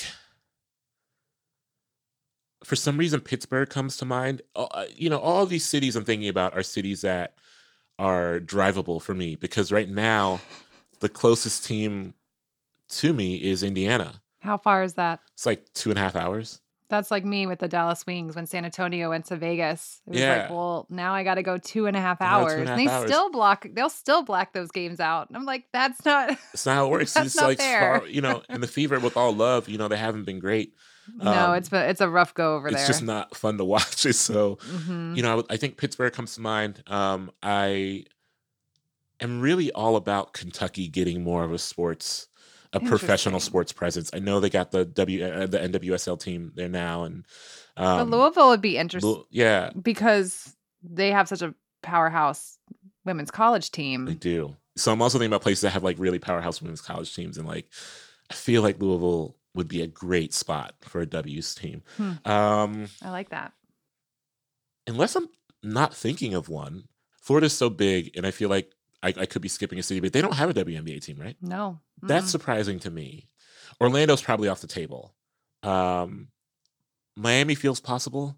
for some reason, Pittsburgh comes to mind. Uh, you know, all of these cities I'm thinking about are cities that are drivable for me because right now the closest team to me is Indiana. How far is that? It's like two and a half hours. That's like me with the Dallas Wings when San Antonio went to Vegas. It was Yeah. like, well, now I got to go two and a half Now two hours. and a And half they hours. still block, they'll still black those games out. And I'm like, that's not, It's not how it works. That's it's not like fair. far, you know, and the Fever, with all love, you know, they haven't been great. no, Um, it's been, it's a rough go over it's there. just not fun to watch. So, Mhm. you know, I, would- I think Pittsburgh comes to mind. Um, I am really all about Kentucky getting more of a sports, a professional Interesting. sports presence. I know they got the W, uh, the N W S L team there now, and But um, Louisville would be interesting Lou- yeah, because they have such a powerhouse women's college they team. do. So I'm also thinking about places that have like really powerhouse women's college teams, and like I feel like Louisville would be a great spot for a W's team. Hmm. Um, I like that. unless I'm not thinking of one. Florida's so big, and I feel like I, I could be skipping a city, but they don't have a W N B A team, right? No. That's Mm-mm. surprising to me. Orlando's probably off the table. Um, Miami feels possible.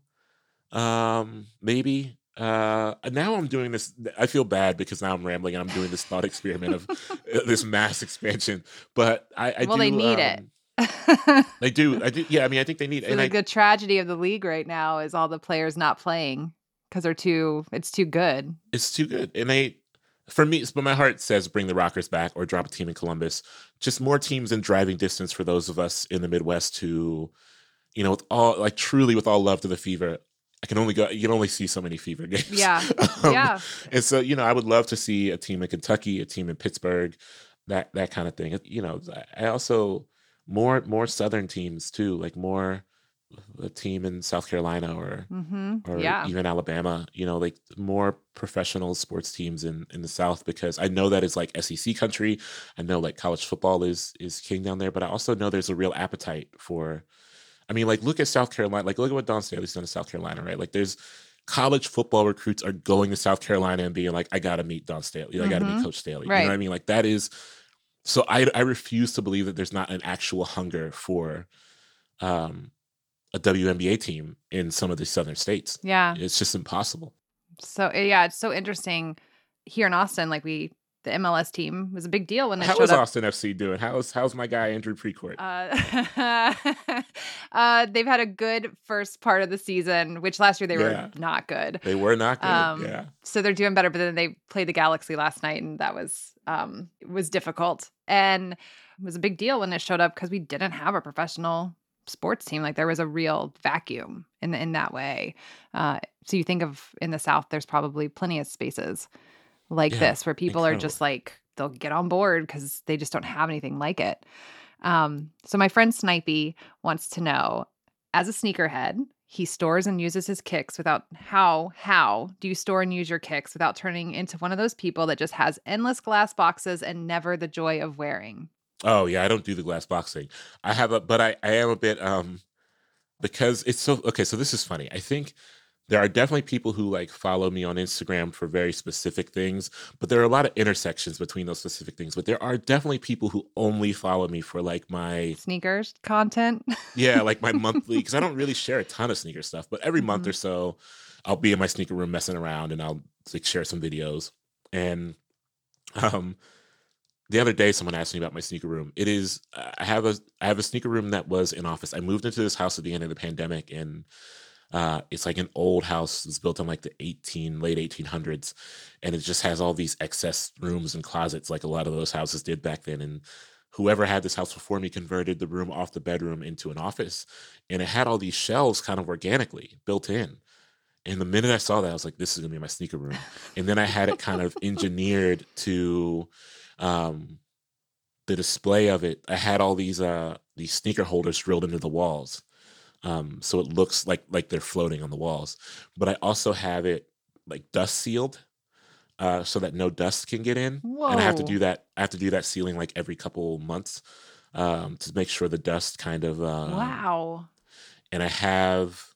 Um, maybe. Uh, now I'm doing this. I feel bad because now I'm rambling and I'm doing this thought experiment of uh, this mass expansion. But I, I Well, do, they need it. um, They do. I do. Yeah. I mean, I think they need. So and the I, good tragedy of the league right now is all the players not playing because they're too, it's too good. it's too good. And they, for me, but my heart says bring the Rockers back or drop a team in Columbus. Just more teams in driving distance for those of us in the Midwest who, you know, with all like truly with all love to the Fever. I can only go. You can only see so many Fever games. Yeah. Um, Yeah. And so, you know, I would love to see a team in Kentucky, a team in Pittsburgh, that that kind of thing. You know, I also more more Southern teams too, like more a team in South Carolina or Mm-hmm. or Yeah. even Alabama. You know, like more professional sports teams in in the South, because I know that is like S E C country. I know like college football is is king down there, but I also know there's a real appetite for. I mean, like, look at South Carolina. Like, look at what Don Staley's done in South Carolina, right? Like, there's college football recruits are going to South Carolina and being like, I got to meet Don Staley. I got to Mhm. meet Coach Staley. You Right. know what I mean? Like, that is. So I, I refuse to believe that there's not an actual hunger for um, a W N B A team in some of the southern states. Yeah. It's just impossible. So uh, yeah, it's so interesting here in Austin. Like we, the M L S team was a big deal when they How showed is up. Austin F C doing? How's how's my guy Andrew Precourt? Uh, uh, they've had a good first part of the season, which last year they Yeah. were not good. They were not good. Um, yeah. So they're doing better, but then they played the Galaxy last night, and that was um it was difficult, and it was a big deal when it showed up because we didn't have a professional sports team. Like there was a real vacuum in the, in that way. Uh, so you think of in the South, there's probably plenty of spaces like Yeah, this where people are incredible. just like they'll get on board because they just don't have anything like it. Um, so my friend Snipey wants to know, as a sneakerhead, he stores and uses his kicks without how how do you store and use your kicks without turning into one of those people that just has endless glass boxes and never the joy of wearing? Oh yeah, I don't do the glass boxing. I have a, but I, I am a bit um because it's so okay. So this is funny. I think there are definitely people who like follow me on Instagram for very specific things, but there are a lot of intersections between those specific things. But there are definitely people who only follow me for like my Sneakers content. yeah, like my monthly, because I don't really share a ton of sneaker stuff, but every month Mhm. or so, I'll be in my sneaker room messing around and I'll like share some videos. And um, the other day, someone asked me about my sneaker room. It is I have a I have a sneaker room that was an office. I moved into this house at the end of the pandemic, and uh, it's like an old house. It's built in like the eighteen late eighteen hundreds, and it just has all these excess rooms and closets, like a lot of those houses did back then. And whoever had this house before me converted the room off the bedroom into an office, and it had all these shelves kind of organically built in. And the minute I saw that, I was like, "This is gonna be my sneaker room." And then I had it kind of engineered to um, the display of it. I had all these uh, these sneaker holders drilled into the walls, um, so it looks like like they're floating on the walls. But I also have it like dust sealed, uh, so that no dust can get in. And I have to Whoa. do that. I have to do that sealing like every couple months um, to make sure the dust kind of. Uh, Wow. And I have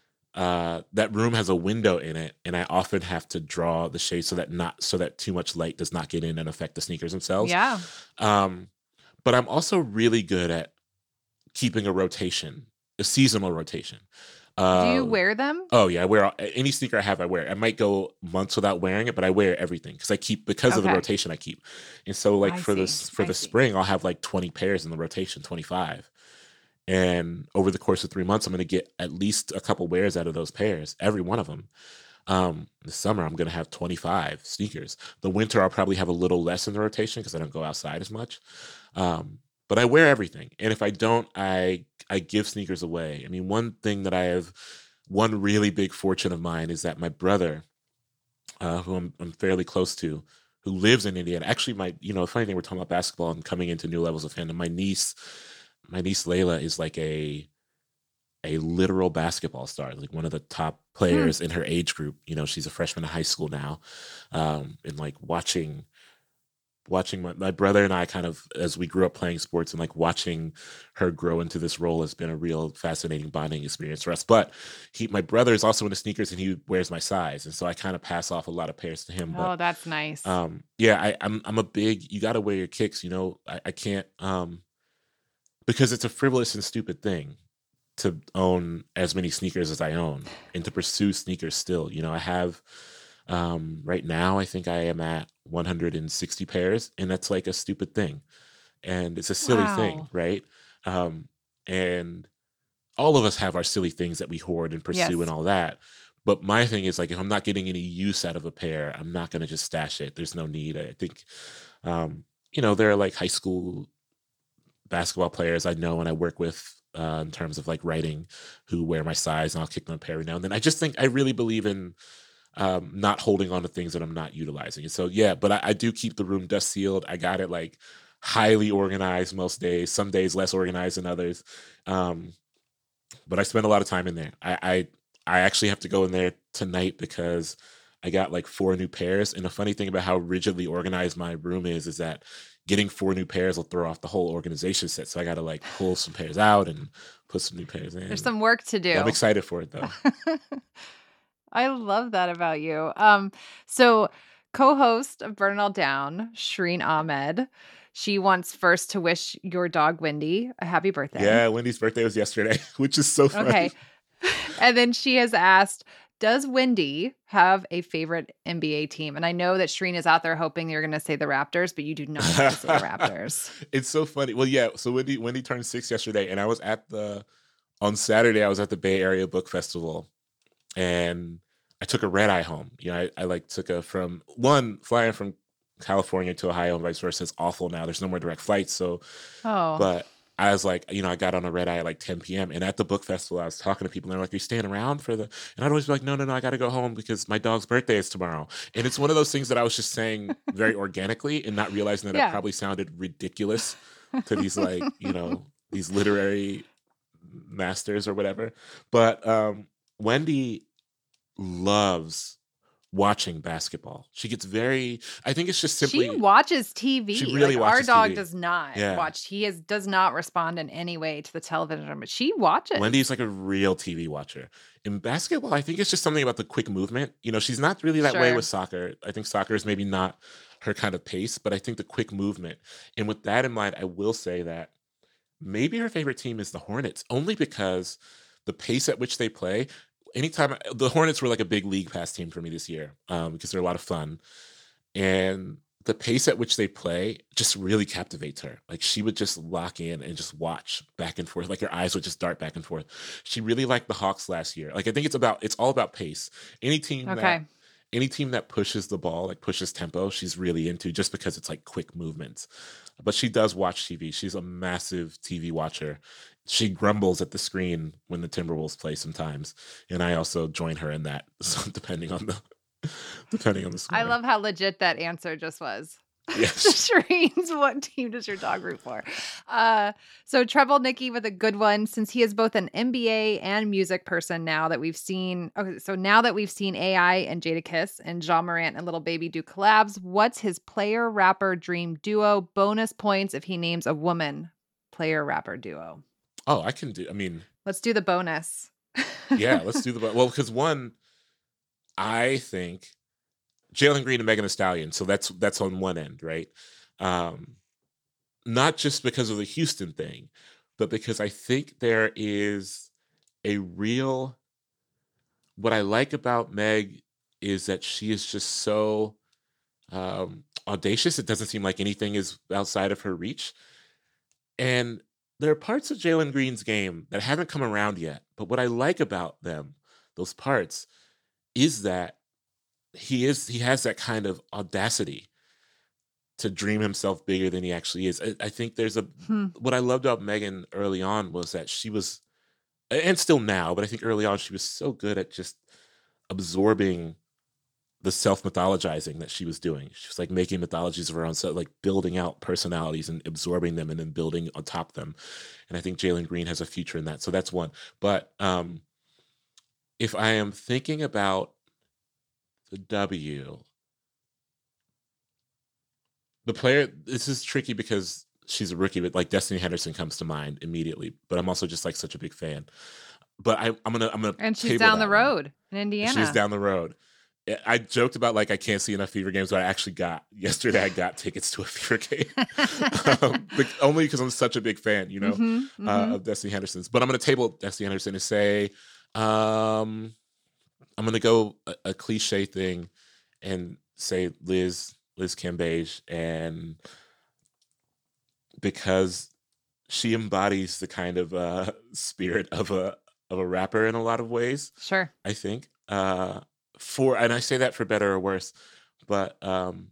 uh, that room has a window in it, and I often have to draw the shade so that not so that too much light does not get in and affect the sneakers themselves. Yeah. Um, but I'm also really good at keeping a rotation, a seasonal rotation. Do Uh, you wear them? Oh yeah, I wear all- any sneaker I have. I wear. I might go months without wearing it, but I wear everything because I keep because of the Okay. rotation I keep. And so, like I for see. this for I the see. spring, I'll have like twenty pairs in the rotation, twenty-five. And over the course of three months, I'm going to get at least a couple wears out of those pairs, every one of them. Um, the summer, I'm going to have twenty-five sneakers. The winter, I'll probably have a little less in the rotation because I don't go outside as much. Um, but I wear everything, and if I don't, I I give sneakers away. I mean, one thing that I have. One really big fortune of mine is that my brother, uh, who I'm, I'm fairly close to, who lives in Indiana. Actually, my you know, funny thing, we're talking about basketball and coming into new levels of fandom. My niece, my niece Layla, is like a a literal basketball star, like one of the top players in her age group. You know, she's a freshman in high school now, um, and like watching. Watching my, my brother and I kind of, as we grew up playing sports, and like watching her grow into this role has been a real fascinating bonding experience for us. But he, my brother is also into sneakers, and he wears my size. And so I kind of pass off a lot of pairs to him. Oh, But that's nice. um, yeah, I, I'm, I'm a big, you got to wear your kicks, you know, I, I can't, um, because it's a frivolous and stupid thing to own as many sneakers as I own and to pursue sneakers still. You know, I have, um, right now, I think I am at one hundred sixty pairs, and that's like a stupid thing. And it's a silly thing, Wow. right? Um, and all of us have our silly things that we hoard and pursue Yes. and all that. But my thing is like, if I'm not getting any use out of a pair, I'm not going to just stash it. There's no need. I think, um, you know, there are like high school basketball players I know and I work with uh, in terms of like writing who wear my size, and I'll kick them a pair every now and then. I just think I really believe in um, not holding on to things that I'm not utilizing. And so, yeah, but I, I do keep the room dust sealed. I got it like highly organized most days, some days less organized than others. Um, but I spend a lot of time in there. I, I, I actually have to go in there tonight because I got like four new pairs. And the funny thing about how rigidly organized my room is, is that getting four new pairs will throw off the whole organization set. So I got to like pull some pairs out and put some new pairs in. There's some work to do. Yeah, I'm excited for it though. I love that about you. Um, so co-host of Burn It All Down, Shireen Ahmed, she wants first to wish your dog Wendy a happy birthday. Yeah, Wendy's birthday was yesterday, which is so funny. Okay. And then she has asked, does Wendy have a favorite N B A team? And I know that Shireen is out there hoping you're going to say the Raptors, but you do not have to say the Raptors. It's so funny. Well, yeah. So Wendy Wendy turned six yesterday, and I was at the on Saturday. I was at the Bay Area Book Festival, and I took a red eye home. You know, I, I like took a from one flying from California to Ohio and vice versa. It's awful now. There's no more direct flights. So, Oh, but I was like, you know, I got on a red eye at like ten p.m. And at the book festival, I was talking to people, and they're like, "Are you staying around for the?" And I'd always be like, "No, no, no, I got to go home because my dog's birthday is tomorrow." And it's one of those things that I was just saying very organically and not realizing that Yeah. it probably sounded ridiculous to these like, you know, these literary masters or whatever. But um, Wendy loves watching basketball. She gets very, I think it's just simply, she watches T V. She really like, watches Our dog T V. does not Yeah. watch. He is does not respond in any way to the television, but she watches. Wendy's like a real T V watcher. In basketball, I think it's just something about the quick movement. You know, she's not really that way Sure. with soccer. I think soccer is maybe not her kind of pace, but I think the quick movement. And with that in mind, I will say that maybe her favorite team is the Hornets, only because the pace at which they play. Anytime the Hornets were like a big league pass team for me this year, um, because they're a lot of fun. And the pace at which they play just really captivates her. Like she would just lock in and just watch back and forth. Like her eyes would just dart back and forth. She really liked the Hawks last year. Like I think it's about it's all about pace. Any team Okay. that any team that pushes the ball, like pushes tempo, she's really into just because it's like quick movements. But she does watch T V. She's a massive T V watcher. She grumbles at the screen when the Timberwolves play sometimes, and I also join her in that. So depending on the depending on the score. I love how legit that answer just was. Yes. Shireen's, what team does your dog root for? Uh, so Treble Nikki with a good one, since he is both an N B A and music person now that we've seen. Okay, so now that we've seen A I and Jadakiss and John Morant and Little Baby do collabs, what's his player rapper dream duo? Bonus points if he names a woman player rapper duo. Oh, I can do. I mean, Let's do the bonus. yeah, let's do the well because one, I think Jalen Green and Megan Thee Stallion. So that's that's on one end, right? Um, not just because of the Houston thing, but because I think there is a real, what I like about Meg is that she is just so um, audacious. It doesn't seem like anything is outside of her reach. And there are parts of Jalen Green's game that haven't come around yet. But what I like about them, those parts, is that he is he has that kind of audacity to dream himself bigger than he actually is. I, I think there's a Hmm. what I loved about Megan early on was that she was, and still now, but I think early on she was so good at just absorbing the self-mythologizing that she was doing. She was like making mythologies of her own, so like building out personalities and absorbing them and then building on top of them. And I think Jalen Green has a future in that. So that's one. But um, if I am thinking about the W, the player, this is tricky because she's a rookie, but like Destiny Henderson comes to mind immediately. But I'm also just like such a big fan. But I, I'm gonna, I'm gonna, And she's table down the that one. road in Indiana. She's down the road. I- I joked about like I can't see enough Fever games, but I actually got yesterday. I got tickets to a Fever game, um, but only because I'm such a big fan, you know, Mhm, uh, mhm. of Destiny Henderson's. But I'm going to table Destiny Henderson and say, um, I'm going to go a, a cliche thing and say Liz Liz Cambage, and because she embodies the kind of uh, spirit of a of a rapper in a lot of ways. Sure. I think. Uh, for and I say that for better or worse, but um,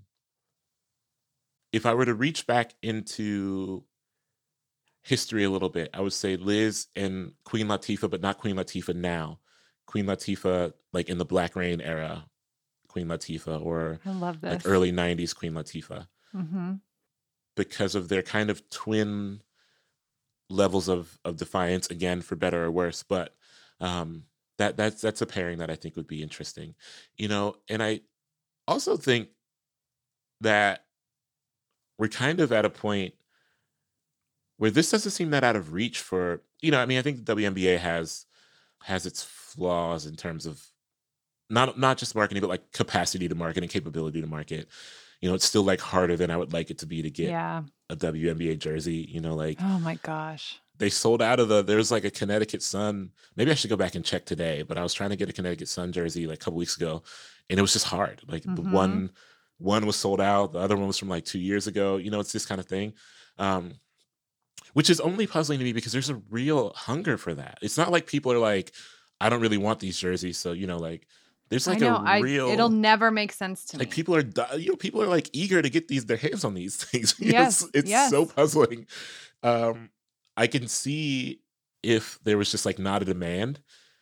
if I were to reach back into history a little bit, I would say Liz and Queen Latifah, but not Queen Latifah now. Queen Latifah, like in the Black Rain era, Queen Latifah, or I love this. like early nineties Queen Latifah, hmm because of their kind of twin levels of of defiance, again, for better or worse. But um, that that's that's a pairing that I think would be interesting, you know. And I also think that we're kind of at a point where this doesn't seem that out of reach for, you know, I mean, I think the W N B A has has its flaws in terms of not not just marketing, but like capacity to market and capability to market. You know, it's still like harder than I would like it to be to get Yeah. a W N B A jersey. You know, like Oh my gosh. they sold out of the, there's like a Connecticut Sun. Maybe I should go back and check today, but I was trying to get a Connecticut Sun jersey like a couple weeks ago, and it was just hard. Like the Mhm. one one was sold out, the other one was from like two years ago. You know, it's this kind of thing. Um, which is only puzzling to me because there's a real hunger for that. It's not like people are like, I don't really want these jerseys, so you know, like there's like I know. a I real, it'll never make sense to like me. people are di- you know, people are like eager to get these their hands on these things. You know, Yes, it's it's yes. so puzzling. Um, I can see if there was just like not a demand,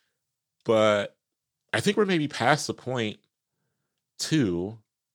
but I think we're maybe past the point too.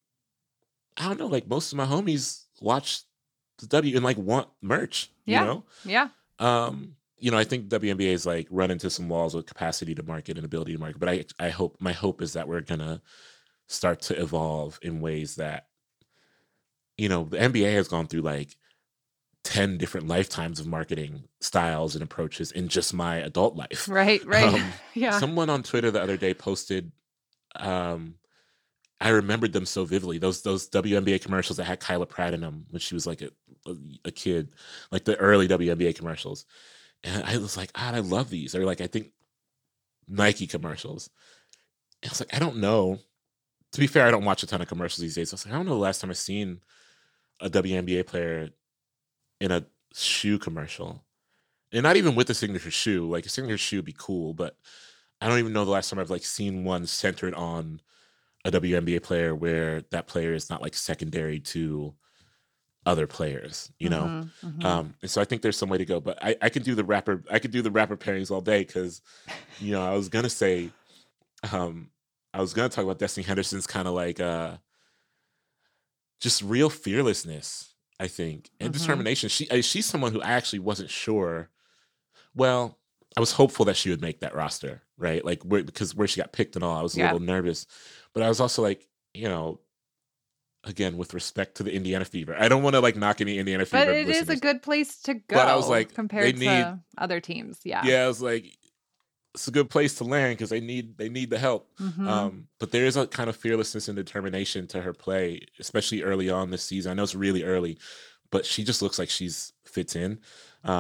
I don't know, like most of my homies watch the W and like want merch, you Yeah. know? Yeah. Um, you know, I think W N B A is like run into some walls with capacity to market and ability to market, but I I hope my hope is that we're gonna start to evolve in ways that, you know, the N B A has gone through like ten different lifetimes of marketing styles and approaches in just my adult life. Right. Right. Um, yeah. Someone on Twitter the other day posted, um, I remembered them so vividly. Those those W N B A commercials that had Kyla Pratt in them when she was like a, a, a kid, like the early W N B A commercials. And I was like, God, I love these. Or like, I think Nike commercials. And I was like, I don't know. To be fair, I don't watch a ton of commercials these days. I was like, I don't know the last time I've seen a W N B A player in a shoe commercial. And not even with a signature shoe. Like a signature shoe would be cool, but I don't even know the last time I've like seen one centered on a W N B A player where that player is not like secondary to other players, you know? Mhm, mhm. Um, and so I think there's some way to go, but I, I could do the rapper, I could do the rapper pairings all day. Cause you know, I was going to say, um, I was going to talk about Destiny Henderson's kind of like, uh, just real fearlessness, I think, and Mhm. determination. She, uh, she's someone who I actually wasn't sure. Well, I was hopeful that she would make that roster, right? Like where, because where she got picked and all, I was a Yeah. little nervous, but I was also like, you know, again, with respect to the Indiana Fever, I don't want to like knock any Indiana Fever But it is a listeners. good place to go. But I was like, compared they to need- other teams. Yeah. Yeah, I was like, it's a good place to land because they need they need the help. Mhm. Um, but there is a kind of fearlessness and determination to her play, especially early on this season. I know it's really early, but she just looks like she's fits in. Um,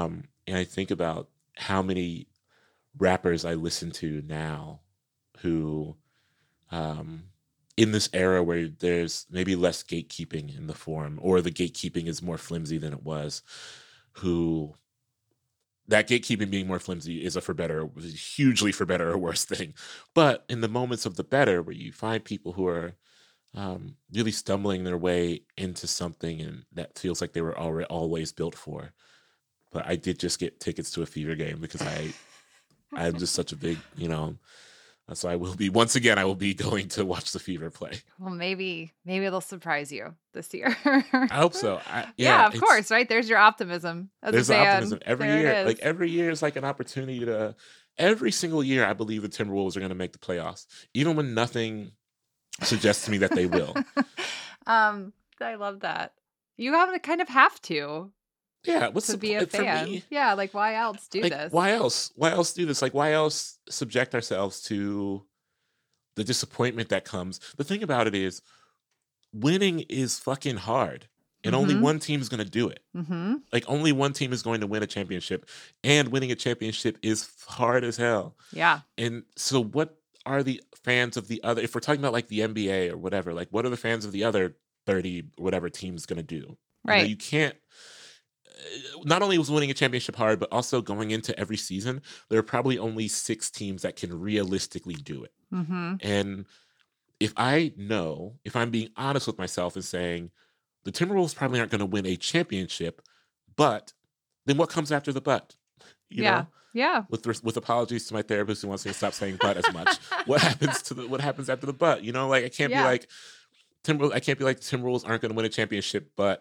and I think about how many rappers I listen to now who, um, in this era where there's maybe less gatekeeping in the forum, or the gatekeeping is more flimsy than it was, who that gatekeeping being more flimsy is a for better, hugely for better or worse thing. But in the moments of the better, where you find people who are um, really stumbling their way into something and that feels like they were already always built for. But I did just get tickets to a Fever game because I, I'm just such a big, you know, so I will be, once again, I will be going to watch the Fever play. Well, maybe maybe they'll surprise you this year. I hope so. I, yeah, yeah, of it's- course, right? There's your optimism as There's a an fan. optimism every There it year. is. Like every year is like an opportunity to. Every single year, I believe the Timberwolves are going to make the playoffs, even when nothing suggests to me that they will. um, I love that. You have to kind of have to Yeah, what's to the be a point for fan. me? Yeah, like why else do Like, this? why else? Why else do this? Like, why else subject ourselves to the disappointment that comes? The thing about it is, winning is fucking hard, and only Mhm. one team is going to do it. Mm-hmm. Like, only one team is going to win a championship, and winning a championship is hard as hell. Yeah. And so, what are the fans of the other? If we're talking about like the N B A or whatever, like what are the fans of the other thirty whatever teams going to do? You know, Right. you can't. uh, Not only was winning a championship hard, but also going into every season, there are probably only six teams that can realistically do it. Mm-hmm. And if I know, if I'm being honest with myself and saying the Timberwolves probably aren't going to win a championship, but then what comes after the but? You yeah. know, Yeah. with res- with apologies to my therapist who wants me to stop saying but as much. What happens to the what happens after the but? You know, like I can't Yeah. be like Timber. I can't be like the Timberwolves aren't going to win a championship, but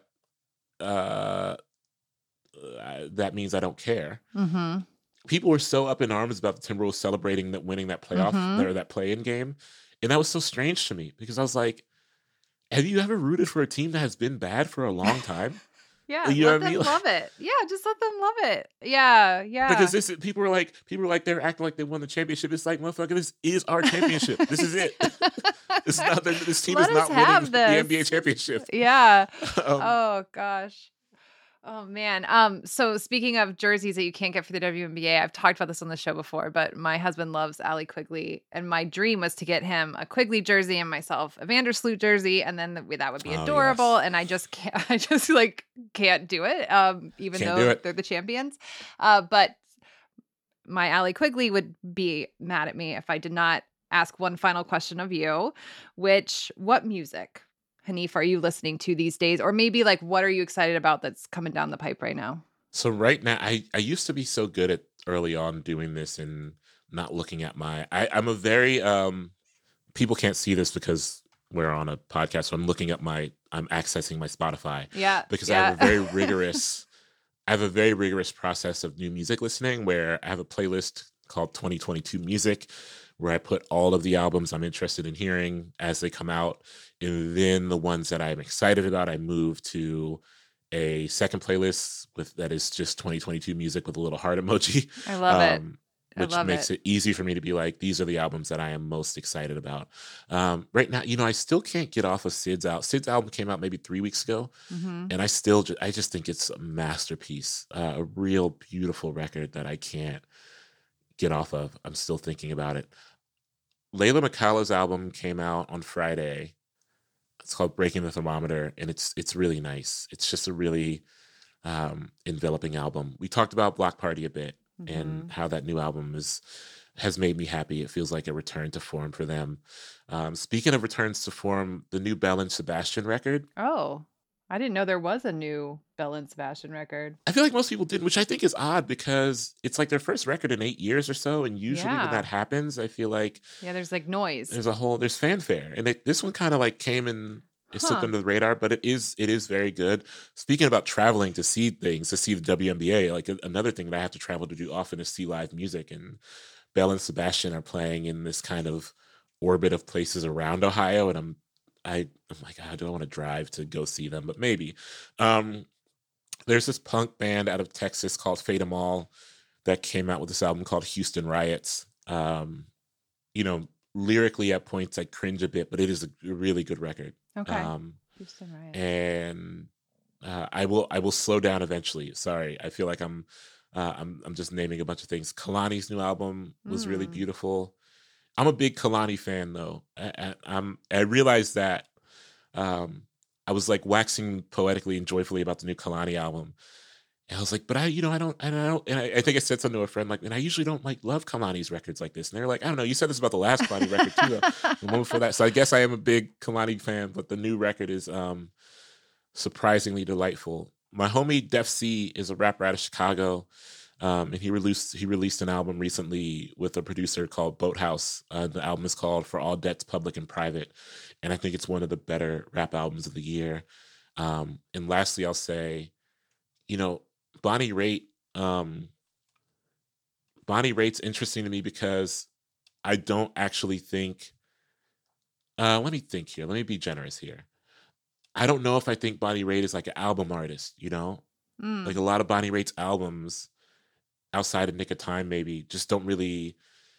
uh, uh, that means I don't care. Mm-hmm. People were so up in arms about the Timberwolves celebrating that winning that playoff Mhm. or that play-in game, and that was so strange to me because I was like, have you ever rooted for a team that has been bad for a long time? Yeah. You know let what I them mean? love it. Yeah. Just let them love it. Yeah. Yeah. Because this is- people were like, people were like, they're acting like they won the championship. It's like, motherfucker, this is our championship. This is it. It's not that this team Let is us not winning have the N B A this. championship. yeah. Um, Oh gosh. Oh man. Um, so speaking of jerseys that you can't get for the W N B A, I've talked about this on the show before, but my husband loves Allie Quigley, and my dream was to get him a Quigley jersey and myself a Vandersloot jersey, and then th- that would be Oh, adorable. yes. And I just can't. I just like can't do it. Um, even Can't do though it. they're the champions. Uh, but my Allie Quigley would be mad at me if I did not ask one final question of you, which what music, Hanif, are you listening to these days? Or maybe like what are you excited about that's coming down the pipe right now? So right now, I, I used to be so good at early on doing this and not looking at my. I, I'm a very um. People can't see this because we're on a podcast, so I'm looking at my. I'm accessing my Spotify Yeah. because yeah. I have a very rigorous. I have a very rigorous process of new music listening where I have a playlist called twenty twenty-two Music, where I put all of the albums I'm interested in hearing as they come out, and then the ones that I'm excited about, I move to a second playlist with that is just twenty twenty-two Music with a little heart emoji. I love it. um, I which love makes it. it. easy for me to be like, these are the albums that I am most excited about. Um, right now, you know, I still can't get off of Sid's album. Sid's album came out maybe three weeks ago, Mhm. and I still, ju- I just think it's a masterpiece, uh, a real beautiful record that I can't get off of. I'm still thinking about it. Layla McCallow's album came out on Friday. It's called Breaking the Thermometer, and it's it's really nice. It's just a really um, enveloping album. We talked about Block Party a bit Mhm. and how that new album is has made me happy. It feels like a return to form for them. Um, speaking of returns to form, the new Bell and Sebastian record, Oh, I didn't know there was a new Bell and Sebastian record. I feel like most people didn't, which I think is odd because it's like their first record in eight years or so, and usually Yeah. when that happens, I feel like Yeah, there's like noise. there's a whole there's fanfare, and it, this one kind of like came and it slipped Huh. under the radar, but it is it is very good. Speaking about traveling to see things, to see the W N B A, like a- another thing that I have to travel to do often is see live music, and Bell and Sebastian are playing in this kind of orbit of places around Ohio, and I'm I I'm like, I don't want to drive to go see them, but maybe. Um, there's this punk band out of Texas called Fate 'Em All that came out with this album called Houston Riots. Um, you know, lyrically at points I cringe a bit, but it is a really good record. Okay. Um, Houston Riot. and uh, I will I will slow down eventually. Sorry, I feel like I'm Uh, I'm I'm just naming a bunch of things. Kalani's new album was really Mm. beautiful. I'm a big Kalani fan though. I, I, I'm I realized that um, I was like waxing poetically and joyfully about the new Kalani album. And I was like, but I, you know, I don't, I don't, and I, I think I said something to a friend, like, and I usually don't like love Kalani's records like this. And they're like, I don't know, you said this about the last Kalani record too, though, the one before that. So I guess I am a big Kalani fan, but the new record is um, surprisingly delightful. My homie Def C is a rapper out of Chicago, um, and he released he released an album recently with a producer called Boathouse. Uh, the album is called For All Debts, Public and Private, and I think it's one of the better rap albums of the year. Um, and lastly, I'll say, you know, Bonnie Raitt, um, Bonnie Raitt's interesting to me because I don't actually think. Uh, let me think here. Let me be generous here. I don't know if I think Bonnie Raitt is like an album artist. You know, Mm. like a lot of Bonnie Raitt's albums, outside of Nick of Time, maybe just don't really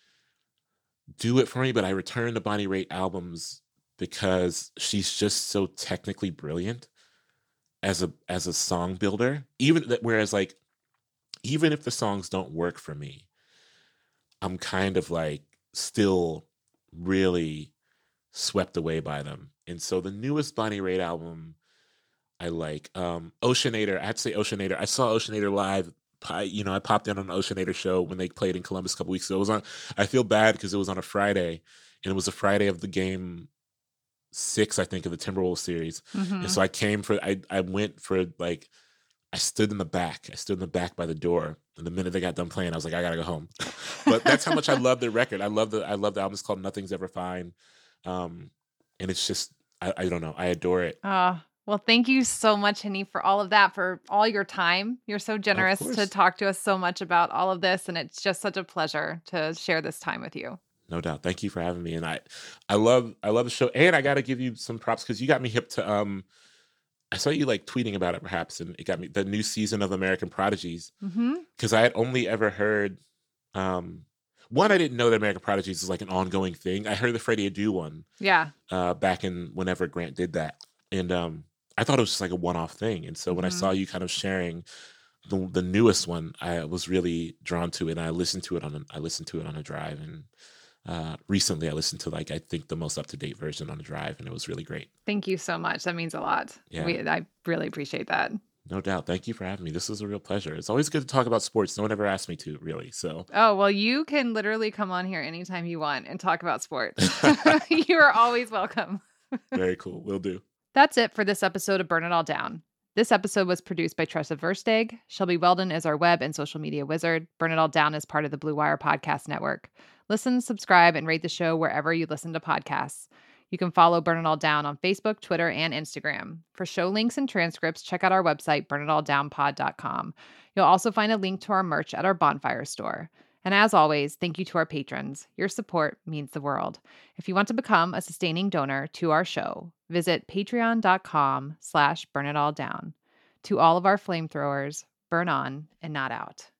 do it for me. But I return to Bonnie Raitt albums because she's just so technically brilliant as a as a song builder. Even that, whereas like even if the songs don't work for me, I'm kind of like still really swept away by them. And so the newest Bonnie Raitt album I like. Um Oceanator, I had to say Oceanator. I saw Oceanator live. I, you know, I popped in on an Oceanator show when they played in Columbus a couple weeks ago. It was on, I feel bad because it was on a Friday, and it was a Friday of the game six, I think, of the Timberwolves series. And Mhm. so I came for, I, I went for like, I stood in the back. I stood in the back by the door. And the minute they got done playing, I was like, I gotta go home. But that's how much I love the record. I love the, I love the album. It's called Nothing's Ever Fine. Um, and it's just, I, I don't know. I adore it. Oh, well, thank you so much, Hanif, for all of that, for all your time. You're so generous to course. talk to us so much about all of this, and it's just such a pleasure to share this time with you. No doubt. Thank you for having me. And I, I love, I love the show. And I got to give you some props because you got me hip to, um, I saw you like tweeting about it perhaps. And it got me the new season of American Prodigies. Mm-hmm. Cause I had only ever heard, um, one, I didn't know that American Prodigies is like an ongoing thing. I heard the Freddie Adu one, Yeah. uh, back in whenever Grant did that. And, um, I thought it was just like a one-off thing. And so when I Mhm. saw you kind of sharing the, the newest one, I was really drawn to it. And I listened to it on, a, I listened to it on a drive, and, Uh, recently, I listened to like I think the most up to date version on the drive, and it was really great. Thank you so much. That means a lot. Yeah. We, I really appreciate that. No doubt. Thank you for having me. This was a real pleasure. It's always good to talk about sports. No one ever asked me to, really. So Oh, well, you can literally come on here anytime you want and talk about sports. You are always welcome. very cool. Will do. That's it for this episode of Burn It All Down. This episode was produced by Tressa Versteg. Shelby Weldon is our web and social media wizard. Burn It All Down is part of the Blue Wire Podcast Network. Listen, subscribe, and rate the show wherever you listen to podcasts. You can follow Burn It All Down on Facebook, Twitter, and Instagram. For show links and transcripts, check out our website, burn it all down pod dot com. You'll also find a link to our merch at our Bonfire store. And as always, thank you to our patrons. Your support means the world. If you want to become a sustaining donor to our show, visit patreon.com slash burn it all down. To all of our flamethrowers, burn on and not out.